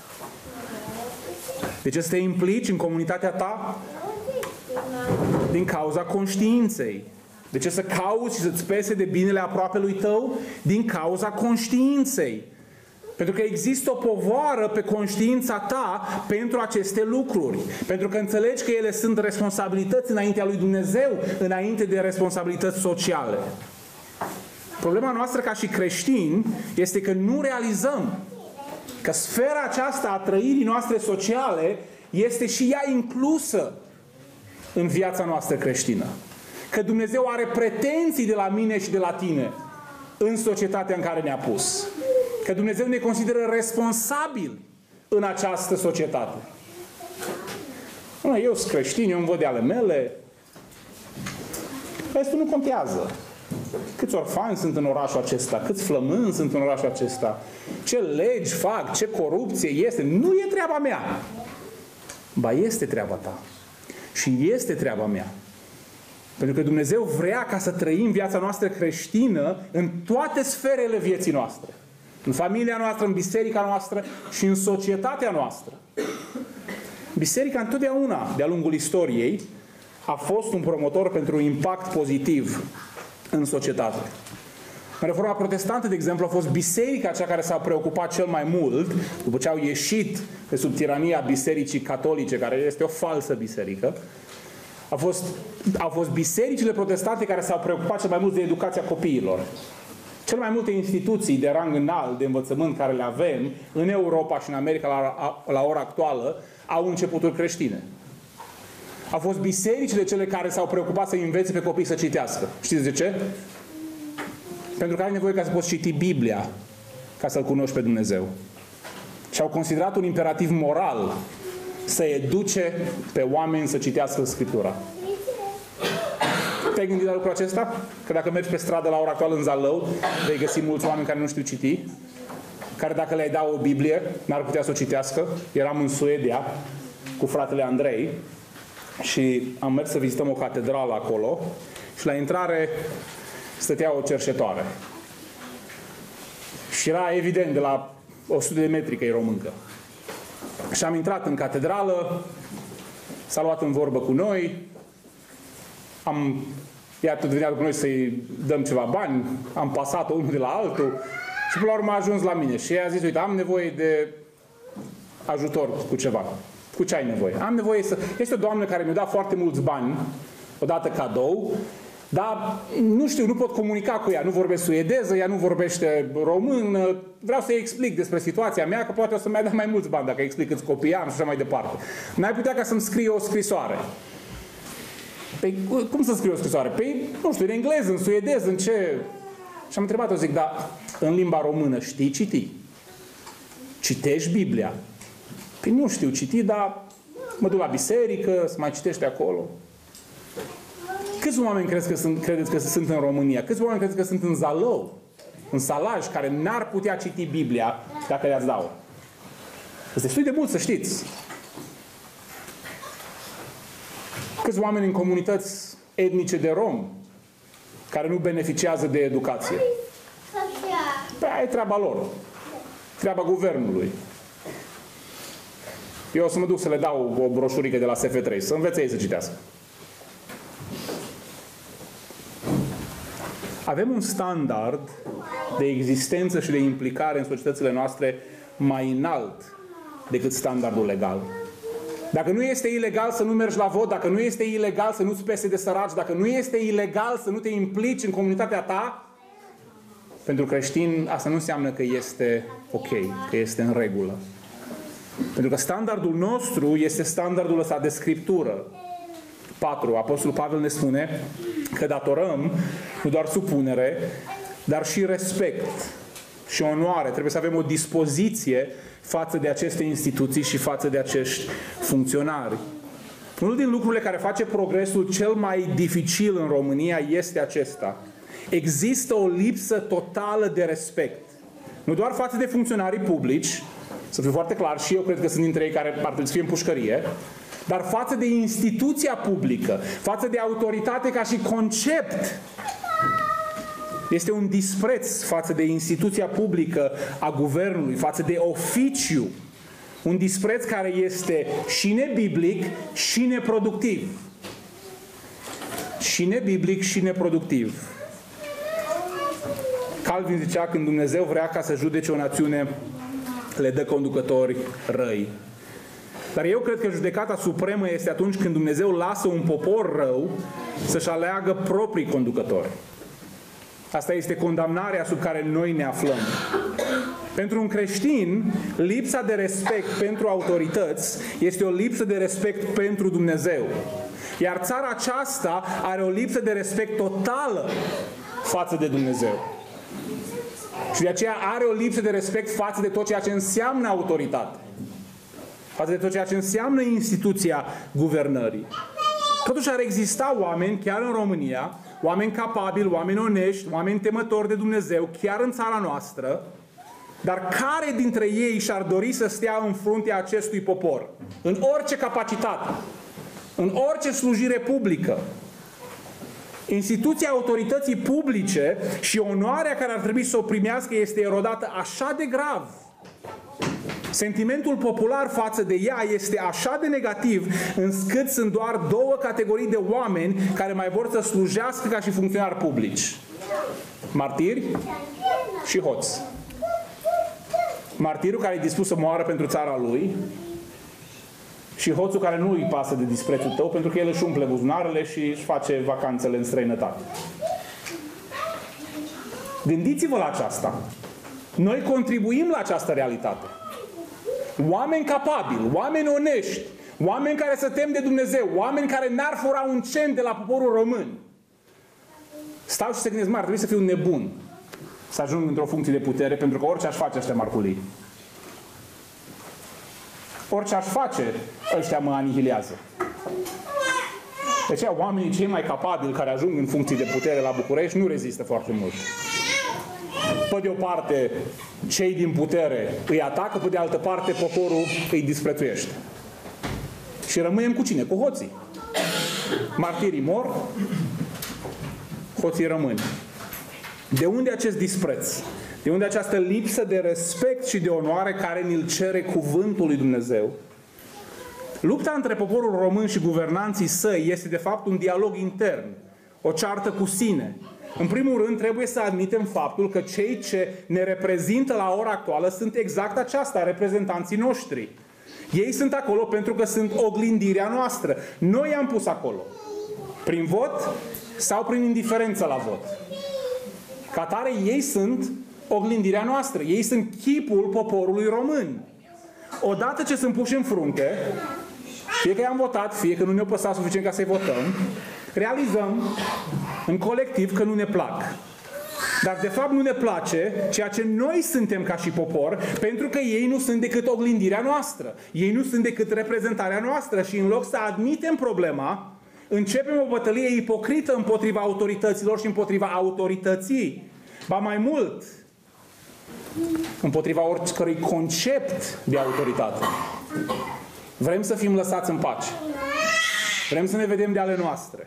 De ce să te implici în comunitatea ta? Din cauza conștiinței. De ce să cauți și să-ți pese de binele aproapelui tău? Din cauza conștiinței. Pentru că există o povară pe conștiința ta pentru aceste lucruri. Pentru că înțelegi că ele sunt responsabilități înaintea lui Dumnezeu, înainte de responsabilități sociale. Problema noastră ca și creștini este că nu realizăm că sfera aceasta a trăirii noastre sociale este și ea inclusă în viața noastră creștină. Că Dumnezeu are pretenții de la mine și de la tine în societatea în care ne-a pus. Că Dumnezeu ne consideră responsabili în această societate. Eu sunt creștin, eu îmi văd de ale mele. Restul nu contează. Câți orfani sunt în orașul acesta? Câți flămâni sunt în orașul acesta? Ce legi fac? Ce corupție este? Nu e treaba mea. Ba, este treaba ta. Și este treaba mea. Pentru că Dumnezeu vrea ca să trăim viața noastră creștină în toate sferele vieții noastre. În familia noastră, în biserica noastră și în societatea noastră. Biserica întotdeauna, de-a lungul istoriei, a fost un promotor pentru un impact pozitiv în societate. În Reforma Protestantă, de exemplu, a fost biserica cea care s-a preocupat cel mai mult, după ce au ieșit de sub tirania bisericii catolice, care este o falsă biserică, Au fost bisericile protestante care s-au preocupat cel mai mult de educația copiilor. Cel mai multe instituții de rang înalt de învățământ care le avem în Europa și în America la ora actuală au începuturi creștine. Au fost bisericile cele care s-au preocupat să învețe pe copii să citească. Știți de ce? Pentru că ai nevoie ca să poți citi Biblia ca să-L cunoști pe Dumnezeu. Și au considerat un imperativ moral să educe pe oameni să citească Scriptura. Te-ai gândit la lucrul acesta? Că dacă mergi pe stradă la ora actuală în Zalău, vei găsi mulți oameni care nu știu citi, care dacă le-ai da o Biblie, n-ar putea să o citească. Eram în Suedia cu fratele Andrei și am mers să vizităm o catedrală acolo și la intrare stătea o cerșetoare. Și era evident de la 100 de metri că e româncă. Și am intrat în catedrală, s-a luat în vorbă cu noi, ea tot venea cu noi să-i dăm ceva bani, am pasat-o unul de la altul și până la urmă a ajuns la mine și ea a zis, uite, am nevoie de ajutor cu ceva. Cu ce ai nevoie? Am nevoie să... Este o doamnă care mi-a dat foarte mulți bani, odată cadou, dar nu știu, nu pot comunica cu ea, nu vorbesc suedeză, ea nu vorbește română, vreau să-i explic despre situația mea, că poate o să-mi mai dea mai mulți bani dacă îi explic câți copii am și așa mai departe. N-ai putea ca să-mi scrie o scrisoare. Păi, cum să scriu o scrisoare? Păi, nu știu, în engleză, în suedeză, în ce... Și am întrebat-o, zic, dar în limba română știi citi? Citești Biblia? Păi nu știu citi, dar mă duc la biserică, să mai citește acolo. Câți oameni credeți că sunt în România? Câți oameni credeți că sunt în Zalău, în Salaj, care n-ar putea citi Biblia dacă le-ați da-o? Este destul de mult, să știți. Câți oameni în comunități etnice de rom care nu beneficiază de educație? Păi aia e treaba lor. Treaba guvernului. Eu o să mă duc să le dau o broșurică de la SF3, să învețe ei să citească. Avem un standard de existență și de implicare în societățile noastre mai înalt decât standardul legal. Dacă nu este ilegal să nu mergi la vot, dacă nu este ilegal să nu-ți pese de săraci, dacă nu este ilegal să nu te implici în comunitatea ta, pentru creștini asta nu înseamnă că este ok, că este în regulă. Pentru că standardul nostru este standardul ăsta de Scriptură. 4. Apostolul Pavel ne spune că datorăm nu doar supunere, dar și respect și onoare. Trebuie să avem o dispoziție față de aceste instituții și față de acești funcționari. Unul din lucrurile care face progresul cel mai dificil în România este acesta. Există o lipsă totală de respect. Nu doar față de funcționarii publici, să fiu foarte clar, și eu cred că sunt dintre ei care ar trebui să fie în pușcărie, dar față de instituția publică, față de autoritate ca și concept. Este un dispreț față de instituția publică a guvernului, față de oficiu. Un dispreț care este și nebiblic și neproductiv. Și nebiblic și neproductiv. Calvin zicea, când Dumnezeu vrea ca să judece o națiune, le dă conducători răi. Dar eu cred că judecata supremă este atunci când Dumnezeu lasă un popor rău să-și aleagă proprii conducători. Asta este condamnarea sub care noi ne aflăm. Pentru un creștin, lipsa de respect pentru autorități este o lipsă de respect pentru Dumnezeu. Iar țara aceasta are o lipsă de respect totală față de Dumnezeu. Și de aceea are o lipsă de respect față de tot ceea ce înseamnă autoritate. Față de tot ceea ce înseamnă instituția guvernării. Totuși ar exista oameni, chiar în România, oameni capabili, oameni onești, oameni temători de Dumnezeu, chiar în țara noastră, dar care dintre ei și-ar dori să stea în fruntea acestui popor? În orice capacitate, în orice slujire publică. Instituția autorității publice și onoarea care ar trebui să o primească este erodată așa de grav. Sentimentul popular față de ea este așa de negativ, încât sunt doar două categorii de oameni care mai vor să slujească ca și funcționari publici. Martiri și hoți. Martirul care e dispus să moară pentru țara lui Și hoțul care nu îi pasă de disprețul tău, pentru că el își umple buzunarele și își face vacanțele în străinătate. Gândiți-vă la aceasta. Noi contribuim la această realitate. Oameni capabili, oameni onești, oameni care se tem de Dumnezeu, oameni care n-ar fura un cent de la poporul român. Stau și se gândesc, ar trebui să fiu un nebun să ajung într-o funcție de putere, pentru că orice aș face ăștia marculii. Orice aș face, ăștia mă anihilează. De aceea, oamenii cei mai capabili care ajung în funcții de putere la București nu rezistă foarte mult. Pe de o parte, cei din putere îi atacă, pe de altă parte, poporul îi disprețuiește. Și rămânem cu cine? Cu hoții. Martirii mor, hoții rămân. De unde acest dispreț? De unde această lipsă de respect și de onoare care ni-l cere cuvântul lui Dumnezeu? Lupta între poporul român și guvernanții săi este de fapt un dialog intern, o ceartă cu sine. În primul rând trebuie să admitem faptul că cei ce ne reprezintă la ora actuală sunt exact aceasta, reprezentanții noștri. Ei sunt acolo pentru că sunt oglindirea noastră. Noi i-am pus acolo. Prin vot sau prin indiferență la vot. Ca atare, ei sunt oglindirea noastră. Ei sunt chipul poporului român. Odată ce sunt puși în frunte, fie că i-am votat, fie că nu ne-o păsat suficient ca să-i votăm, realizăm în colectiv că nu ne plac. Dar de fapt nu ne place ceea ce noi suntem ca și popor, pentru că ei nu sunt decât oglindirea noastră. Ei nu sunt decât reprezentarea noastră și în loc să admitem problema, începem o bătălie ipocrită împotriva autorităților și împotriva autorității. Ba mai mult, împotriva oricărui concept de autoritate. Vrem să fim lăsați în pace. Vrem să ne vedem de ale noastre.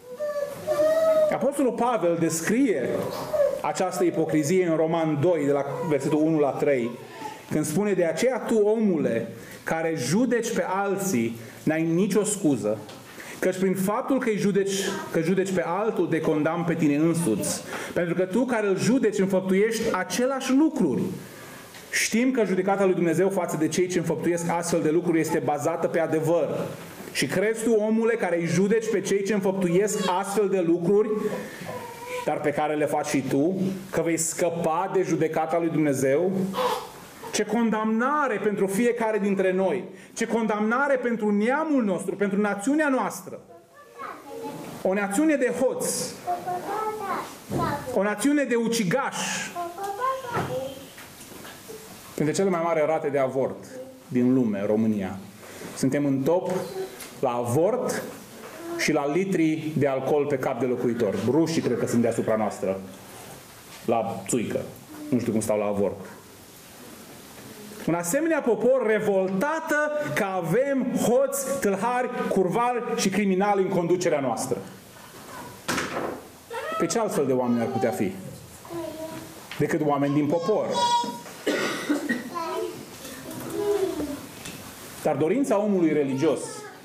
Apostolul Pavel descrie această ipocrizie în Roman 2, de la versetul 1 la 3, când spune: de aceea tu, omule, care judeci pe alții, n-ai nicio scuză, căci prin faptul că judeci pe altul, te condamn pe tine însuți. Pentru că tu care îl judeci înfăptuiești același lucruri. Știm că judecata lui Dumnezeu față de cei ce înfăptuiesc astfel de lucruri este bazată pe adevăr. Și crezi tu, omule, care îi judeci pe cei ce înfăptuiesc astfel de lucruri, dar pe care le faci și tu, că vei scăpa de judecata lui Dumnezeu? Ce condamnare pentru fiecare dintre noi! Ce condamnare pentru neamul nostru, pentru națiunea noastră! O națiune de hoți, o națiune de ucigași, printre cele mai mari rate de avort din lume, România. Suntem în top la avort și la litri de alcool pe cap de locuitor. Rușii cred că sunt deasupra noastră. La țuică. Nu știu cum stau la avort. Un asemenea popor revoltată că avem hoți, tâlhari, curvari și criminali în conducerea noastră. Pe ce altfel de oameni ar putea fi? Decât oameni din popor. Dar dorința omului religios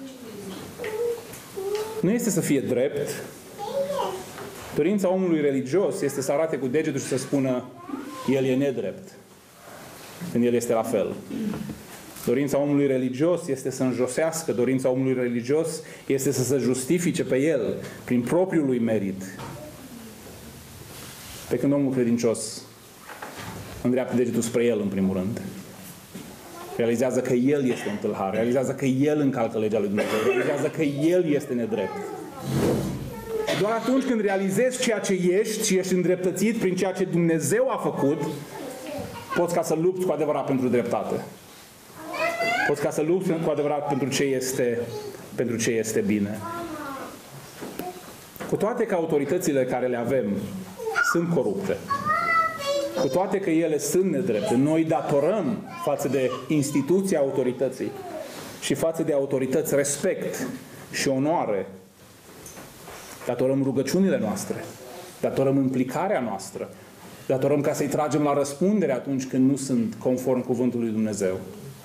nu este să fie drept. Dorința omului religios este să arate cu degetul și să spună: el e nedrept, când el este la fel. Dorința omului religios este să înjosească. Dorința omului religios este să se justifice pe el prin propriul lui merit. Pe când omul credincios îndreaptă degetul spre el în primul rând. Realizează că el este un tâlhar, realizează că el încalcă legea lui Dumnezeu, realizează că el este nedrept. Doar atunci când realizezi ceea ce ești și ești îndreptățit prin ceea ce Dumnezeu a făcut, poți ca să lupți cu adevărat pentru dreptate. Poți ca să lupți cu adevărat pentru ce este bine. Cu toate că autoritățile care le avem sunt corupte, cu toate că ele sunt nedrepte, noi datorăm față de instituția autorității și față de autorități respect și onoare. Datorăm rugăciunile noastre, datorăm implicarea noastră, datorăm ca să-i tragem la răspundere atunci când nu sunt conform cuvântului lui Dumnezeu.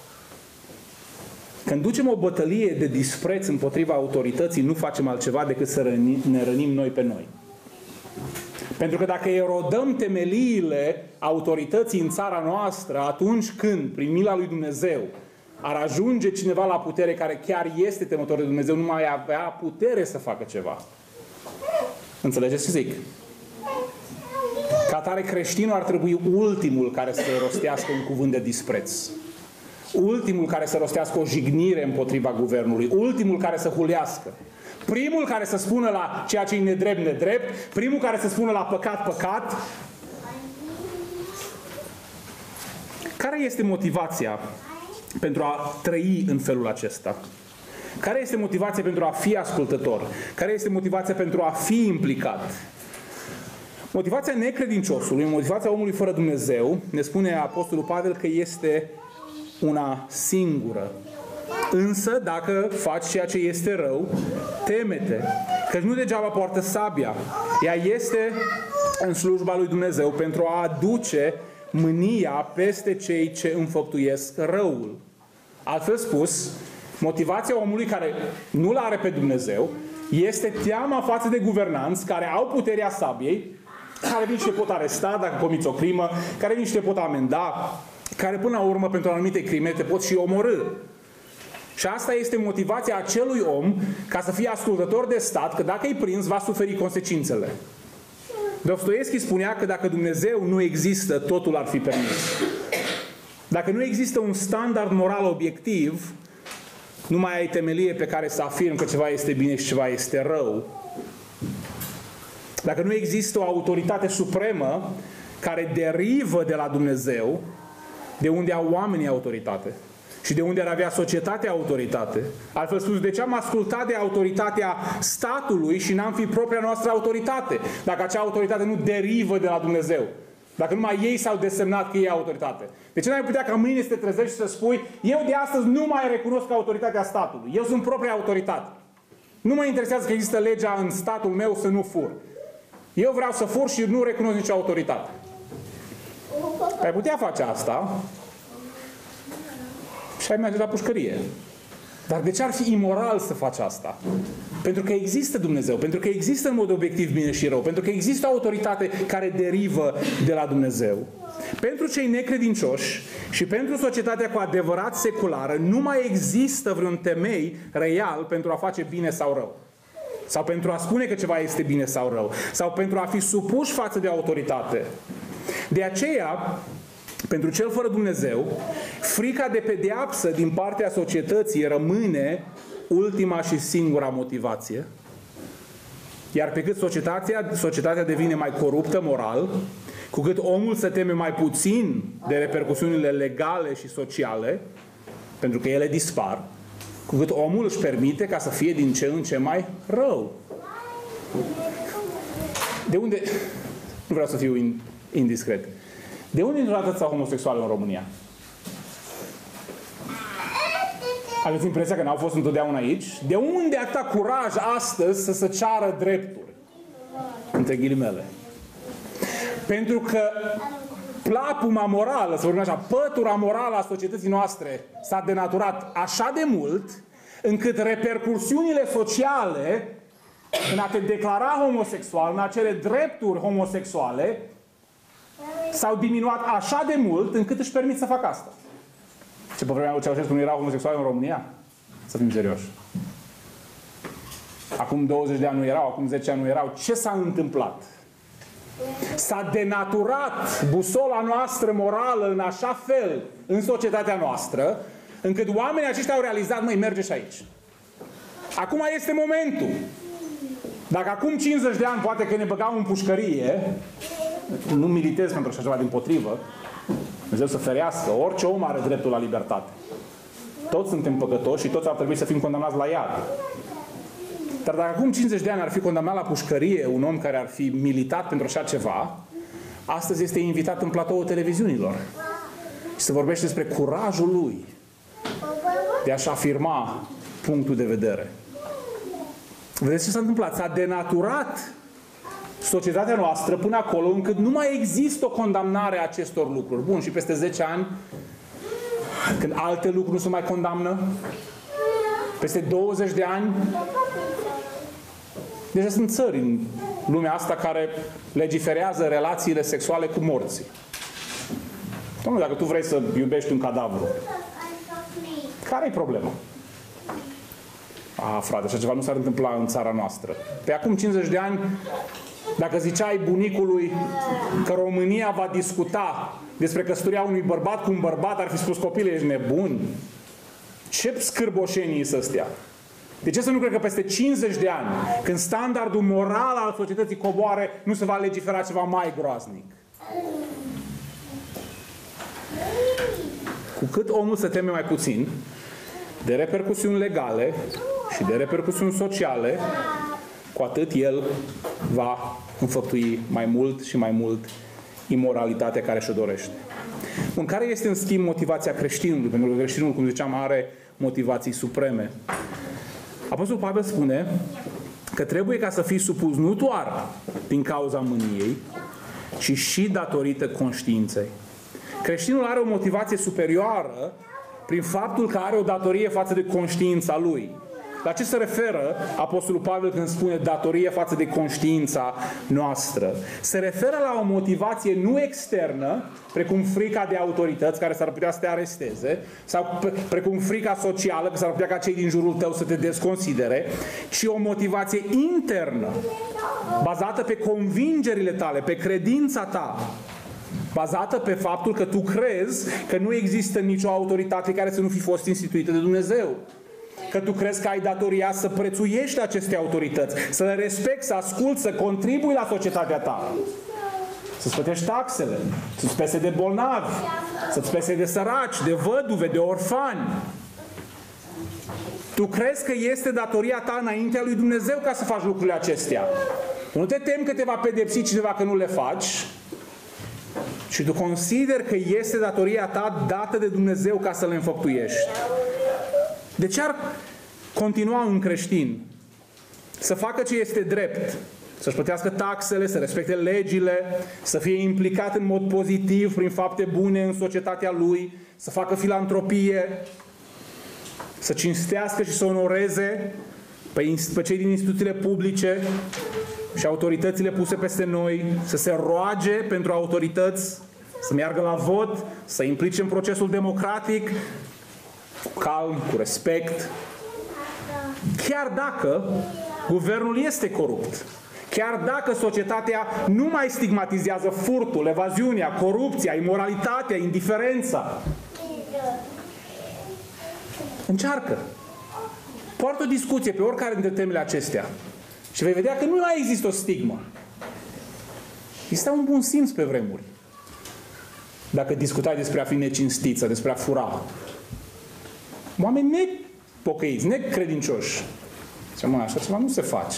Când ducem o bătălie de dispreț împotriva autorității, nu facem altceva decât să ne rănim noi pe noi. Pentru că dacă erodăm temeliile autorității în țara noastră, atunci când, prin mila lui Dumnezeu, ar ajunge cineva la putere care chiar este temător de Dumnezeu, nu mai avea putere să facă ceva. Înțelegeți ce zic? Ca atare, creștinul ar trebui ultimul care să rostească un cuvânt de dispreț. Ultimul care să rostească o jignire împotriva guvernului. Ultimul care să hulească. Primul care să spună la ceea ce e nedrept, nedrept. Primul care să spună la păcat, păcat. Care este motivația pentru a trăi în felul acesta? Care este motivația pentru a fi ascultător? Care este motivația pentru a fi implicat? Motivația necredinciosului, motivația omului fără Dumnezeu, ne spune Apostolul Pavel că este una singură. Însă, dacă faci ceea ce este rău, teme-te, căci nu degeaba poartă sabia. Ea este în slujba lui Dumnezeu pentru a aduce mânia peste cei ce înfăptuiesc răul. Altfel spus, motivația omului care nu-L are pe Dumnezeu este teama față de guvernanți care au puterea sabiei, care vin și te pot aresta dacă comiți o crimă, care vin și te pot amenda, care până la urmă pentru anumite crime te pot și omorî. Și asta este motivația acelui om ca să fie ascultător de stat, că dacă îi prins va suferi consecințele. Dostoievski spunea că dacă Dumnezeu nu există, totul ar fi permis. Dacă nu există un standard moral obiectiv, nu mai ai temelie pe care să afirm că ceva este bine și ceva este rău. Dacă nu există o autoritate supremă care derivă de la Dumnezeu, de unde au oamenii autoritate și de unde ar avea societatea autoritate. Altfel spus, de ce am ascultat de autoritatea statului și n-am fi propria noastră autoritate? Dacă acea autoritate nu derivă de la Dumnezeu. Dacă numai ei s-au desemnat că ei au autoritate. De ce n-ai putea ca mâine să te trezești și să spui: eu de astăzi nu mai recunosc autoritatea statului. Eu sunt propria autoritate. Nu mă interesează că există legea în statul meu să nu fur. Eu vreau să fur și nu recunosc nicio autoritate. Ai putea face asta și ai merge la pușcărie. Dar de ce ar fi imoral să faci asta? Pentru că există Dumnezeu, pentru că există în mod obiectiv bine și rău, pentru că există autoritate care derivă de la Dumnezeu. Pentru cei necredincioși și pentru societatea cu adevărat seculară nu mai există vreun temei real pentru a face bine sau rău. Sau pentru a spune că ceva este bine sau rău. Sau pentru a fi supuși față de autoritate. De aceea, pentru cel fără Dumnezeu, frica de pedeapsă din partea societății rămâne ultima și singura motivație. Iar pe cât societatea devine mai coruptă moral, cu cât omul se teme mai puțin de repercusiunile legale și sociale, pentru că ele dispar, cu cât omul își permite ca să fie din ce în ce mai rău. De unde... Nu vreau să fiu indiscret. De unde intră atâția homosexuali în România? Aveți impresia că n-au fost întotdeauna aici? De unde atâta curaj astăzi să se ceară drepturi? Între ghilimele. Pentru că plapuma morală, să vorbim așa, pătura morală a societății noastre s-a denaturat așa de mult, încât repercursiunile sociale în a te declara homosexual, în a cere drepturi homosexuale, s-au diminuat așa de mult încât își permit să facă asta. Ce pe vremea lui Ceaușescu nu erau homosexuali în România? Să fim serioși. Acum 20 de ani nu erau, acum 10 ani nu erau. Ce s-a întâmplat? S-a denaturat busola noastră morală în așa fel în societatea noastră, încât oamenii aceștia au realizat: măi, merge și aici. Acum este momentul. Dacă acum 50 de ani poate că ne băgau în pușcărie, nu militez pentru așa ceva, dimpotrivă, Dumnezeu să ferească, orice om are dreptul la libertate. Toți suntem păcătoși și toți ar trebui să fim condamnați la iad. Dar dacă acum 50 de ani ar fi condamnat la pușcărie un om care ar fi militat pentru așa ceva, astăzi este invitat în platoul televiziunilor. Și se vorbește despre curajul lui de a-și afirma punctul de vedere. Vedeți ce s-a întâmplat? S-a denaturat societatea noastră până acolo încât nu mai există o condamnare a acestor lucruri. Bun, și peste 10 ani, când alte lucruri nu se mai condamnă, peste 20 de ani, deja sunt țări în lumea asta care legiferează relațiile sexuale cu morții. Dom'le, dacă tu vrei să iubești un cadavru, Care-i problema? Frate, așa ceva nu s-ar întâmpla în țara noastră. Pe acum 50 de ani, dacă ziceai bunicului că România va discuta despre căsătoria unui bărbat cu un bărbat, ar fi spus: copile, ești nebun? Ce scârboșenii sunt astea? De ce să nu cred că peste 50 de ani, când standardul moral al societății coboare, nu se va legifera ceva mai groaznic? Cu cât omul se teme mai puțin de repercusiuni legale și de repercusiuni sociale, cu atât el va înfăptui mai mult și mai mult imoralitatea care și-o dorește. Bun, care este în schimb motivația creștinului? Pentru că creștinul, cum ziceam, are motivații supreme. Apostolul Pavel spune că trebuie ca să fii supus nu doar din cauza mâniei, ci și datorită conștiinței. Creștinul are o motivație superioară prin faptul că are o datorie față de conștiința lui. La ce se referă Apostolul Pavel când spune datorie față de conștiința noastră? Se referă la o motivație nu externă, precum frica de autorități care s-ar putea să te aresteze, sau precum frica socială, că s-ar putea ca cei din jurul tău să te desconsidere, ci o motivație internă, bazată pe convingerile tale, pe credința ta, bazată pe faptul că tu crezi că nu există nicio autoritate care să nu fi fost instituită de Dumnezeu. Că tu crezi că ai datoria să prețuiești aceste autorități, să le respecti, să asculți, să contribui la societatea ta. Să-ți plătești taxele, să-ți pese de bolnavi, să-ți pese de săraci, de văduve, de orfani. Tu crezi că este datoria ta înaintea lui Dumnezeu ca să faci lucrurile acestea. Nu te temi că te va pedepsi cineva că nu le faci, și tu consideri că este datoria ta dată de Dumnezeu ca să le înfăptuiești. De ce ar continua un creștin să facă ce este drept? Să-și plătească taxele, să respecte legile, să fie implicat în mod pozitiv prin fapte bune în societatea lui, să facă filantropie, să cinstească și să onoreze pe cei din instituțiile publice și autoritățile puse peste noi, să se roage pentru autorități, să meargă la vot, să implice în procesul democratic, cu calm, cu respect, chiar dacă guvernul este corupt, chiar dacă societatea nu mai stigmatizează furtul, evaziunea, corupția, imoralitatea, indiferența. Încearcă. Poartă o discuție pe oricare dintre temele acestea și vei vedea că nu mai există o stigmă. Există un bun simț pe vremuri. Dacă discutai despre a fi necinstiță, despre a fura. Oameni nepocăiți, necredincioși. Zice, mă, așa ceva nu se face.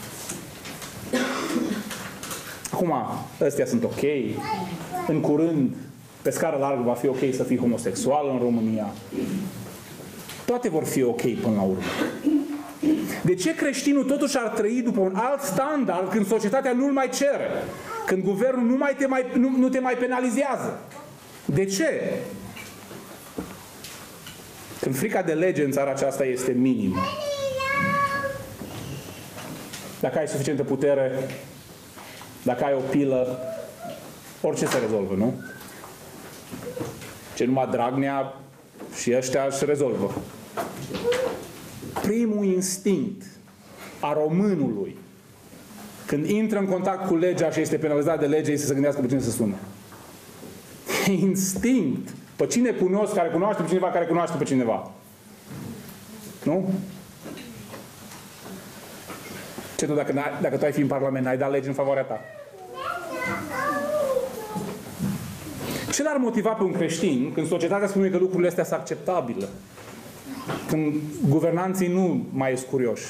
Acum, ăstea sunt ok. În curând, pe scară largă, va fi ok să fii homosexual în România. Toate vor fi ok până la urmă. De ce creștinul totuși ar trăi după un alt standard când societatea nu-l mai cere? Când guvernul nu te mai penalizează? De ce? Când frica de lege în țara aceasta este minimă. Dacă ai suficientă putere, dacă ai o pilă, orice se rezolvă, nu? Ce numai Dragnea și ăștia își rezolvă. Primul instinct a românului, când intră în contact cu legea și este penalizat de lege, este să se gândească pe cine se sună. Instinct. Pe cine cunosc, care cunoaște pe cineva, care cunoaște pe cineva. Nu? Ce tu, dacă tu ai fi în Parlament, ai dat legi în favoarea ta? Ce l-ar motiva pe un creștin când societatea spune că lucrurile astea sunt acceptabile? Când guvernanții nu mai sunt curioși?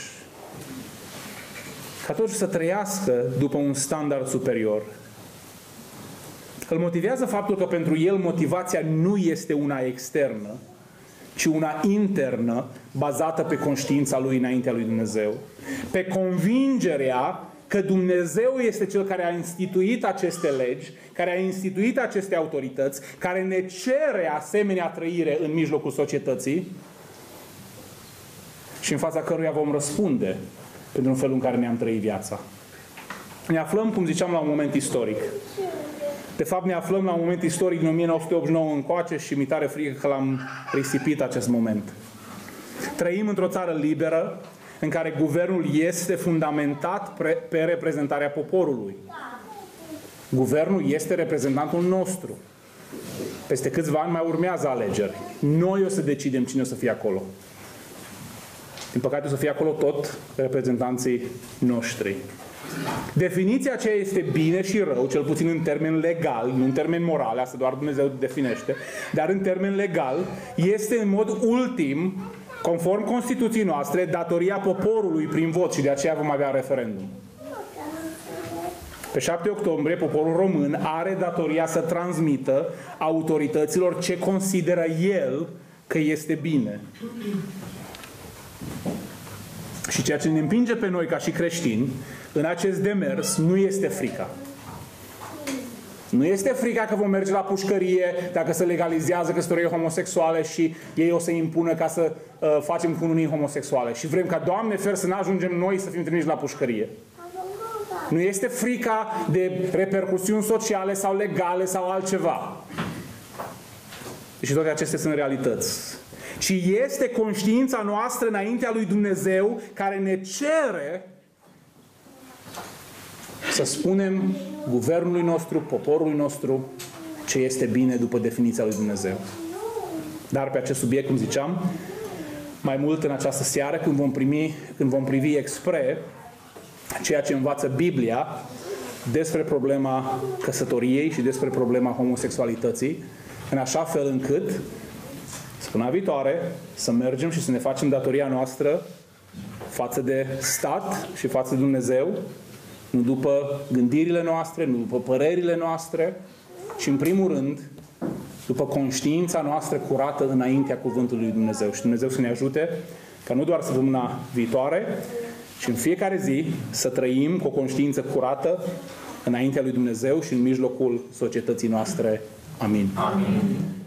Ca totuși să trăiască după un standard superior. Îl motivează faptul că pentru el motivația nu este una externă, ci una internă, bazată pe conștiința lui înaintea lui Dumnezeu. Pe convingerea că Dumnezeu este Cel care a instituit aceste legi, care a instituit aceste autorități, care ne cere asemenea trăire în mijlocul societății și în fața căruia vom răspunde pentru un fel în care ne-am trăit viața. Ne aflăm, cum ziceam, la un moment istoric. De fapt, ne aflăm la un moment istoric din 1989 încoace și mi-e tare frică că l-am risipit acest moment. Trăim într-o țară liberă, în care guvernul este fundamentat pe reprezentarea poporului. Guvernul este reprezentantul nostru. Peste câțiva ani mai urmează alegeri. Noi o să decidem cine o să fie acolo. Din păcate o să fie acolo tot reprezentanții noștri. Definiția ce este bine și rău, cel puțin în termen legal, nu în termen moral, asta doar Dumnezeu definește, dar în termen legal, este în mod ultim, conform Constituției noastre, datoria poporului prin vot și de aceea vom avea referendum. Pe 7 octombrie, poporul român are datoria să transmită autorităților ce consideră el că este bine. Și ceea ce ne împinge pe noi ca și creștini în acest demers nu este frica. Nu este frica că vom merge la pușcărie dacă se legalizează căsătorie homosexuale și ei o să impună ca să facem cununii homosexuale. Și vrem ca, Doamne, fer să nu ajungem noi să fim trimiși la pușcărie. Nu este frica de repercusiuni sociale sau legale sau altceva. Și toate acestea sunt realități. Ci este conștiința noastră înaintea lui Dumnezeu care ne cere să spunem guvernului nostru, poporului nostru, ce este bine după definiția lui Dumnezeu. Dar pe acest subiect, cum ziceam, mai mult în această seară, când vom privi expre ceea ce învață Biblia despre problema căsătoriei și despre problema homosexualității, în așa fel încât săptămâna viitoare să mergem și să ne facem datoria noastră față de stat și față de Dumnezeu, nu după gândirile noastre, nu după părerile noastre, ci în primul rând după conștiința noastră curată înaintea cuvântului lui Dumnezeu. Și Dumnezeu să ne ajute ca nu doar săptămâna viitoare, ci în fiecare zi să trăim cu o conștiință curată înaintea lui Dumnezeu și în mijlocul societății noastre. Amin. Amin.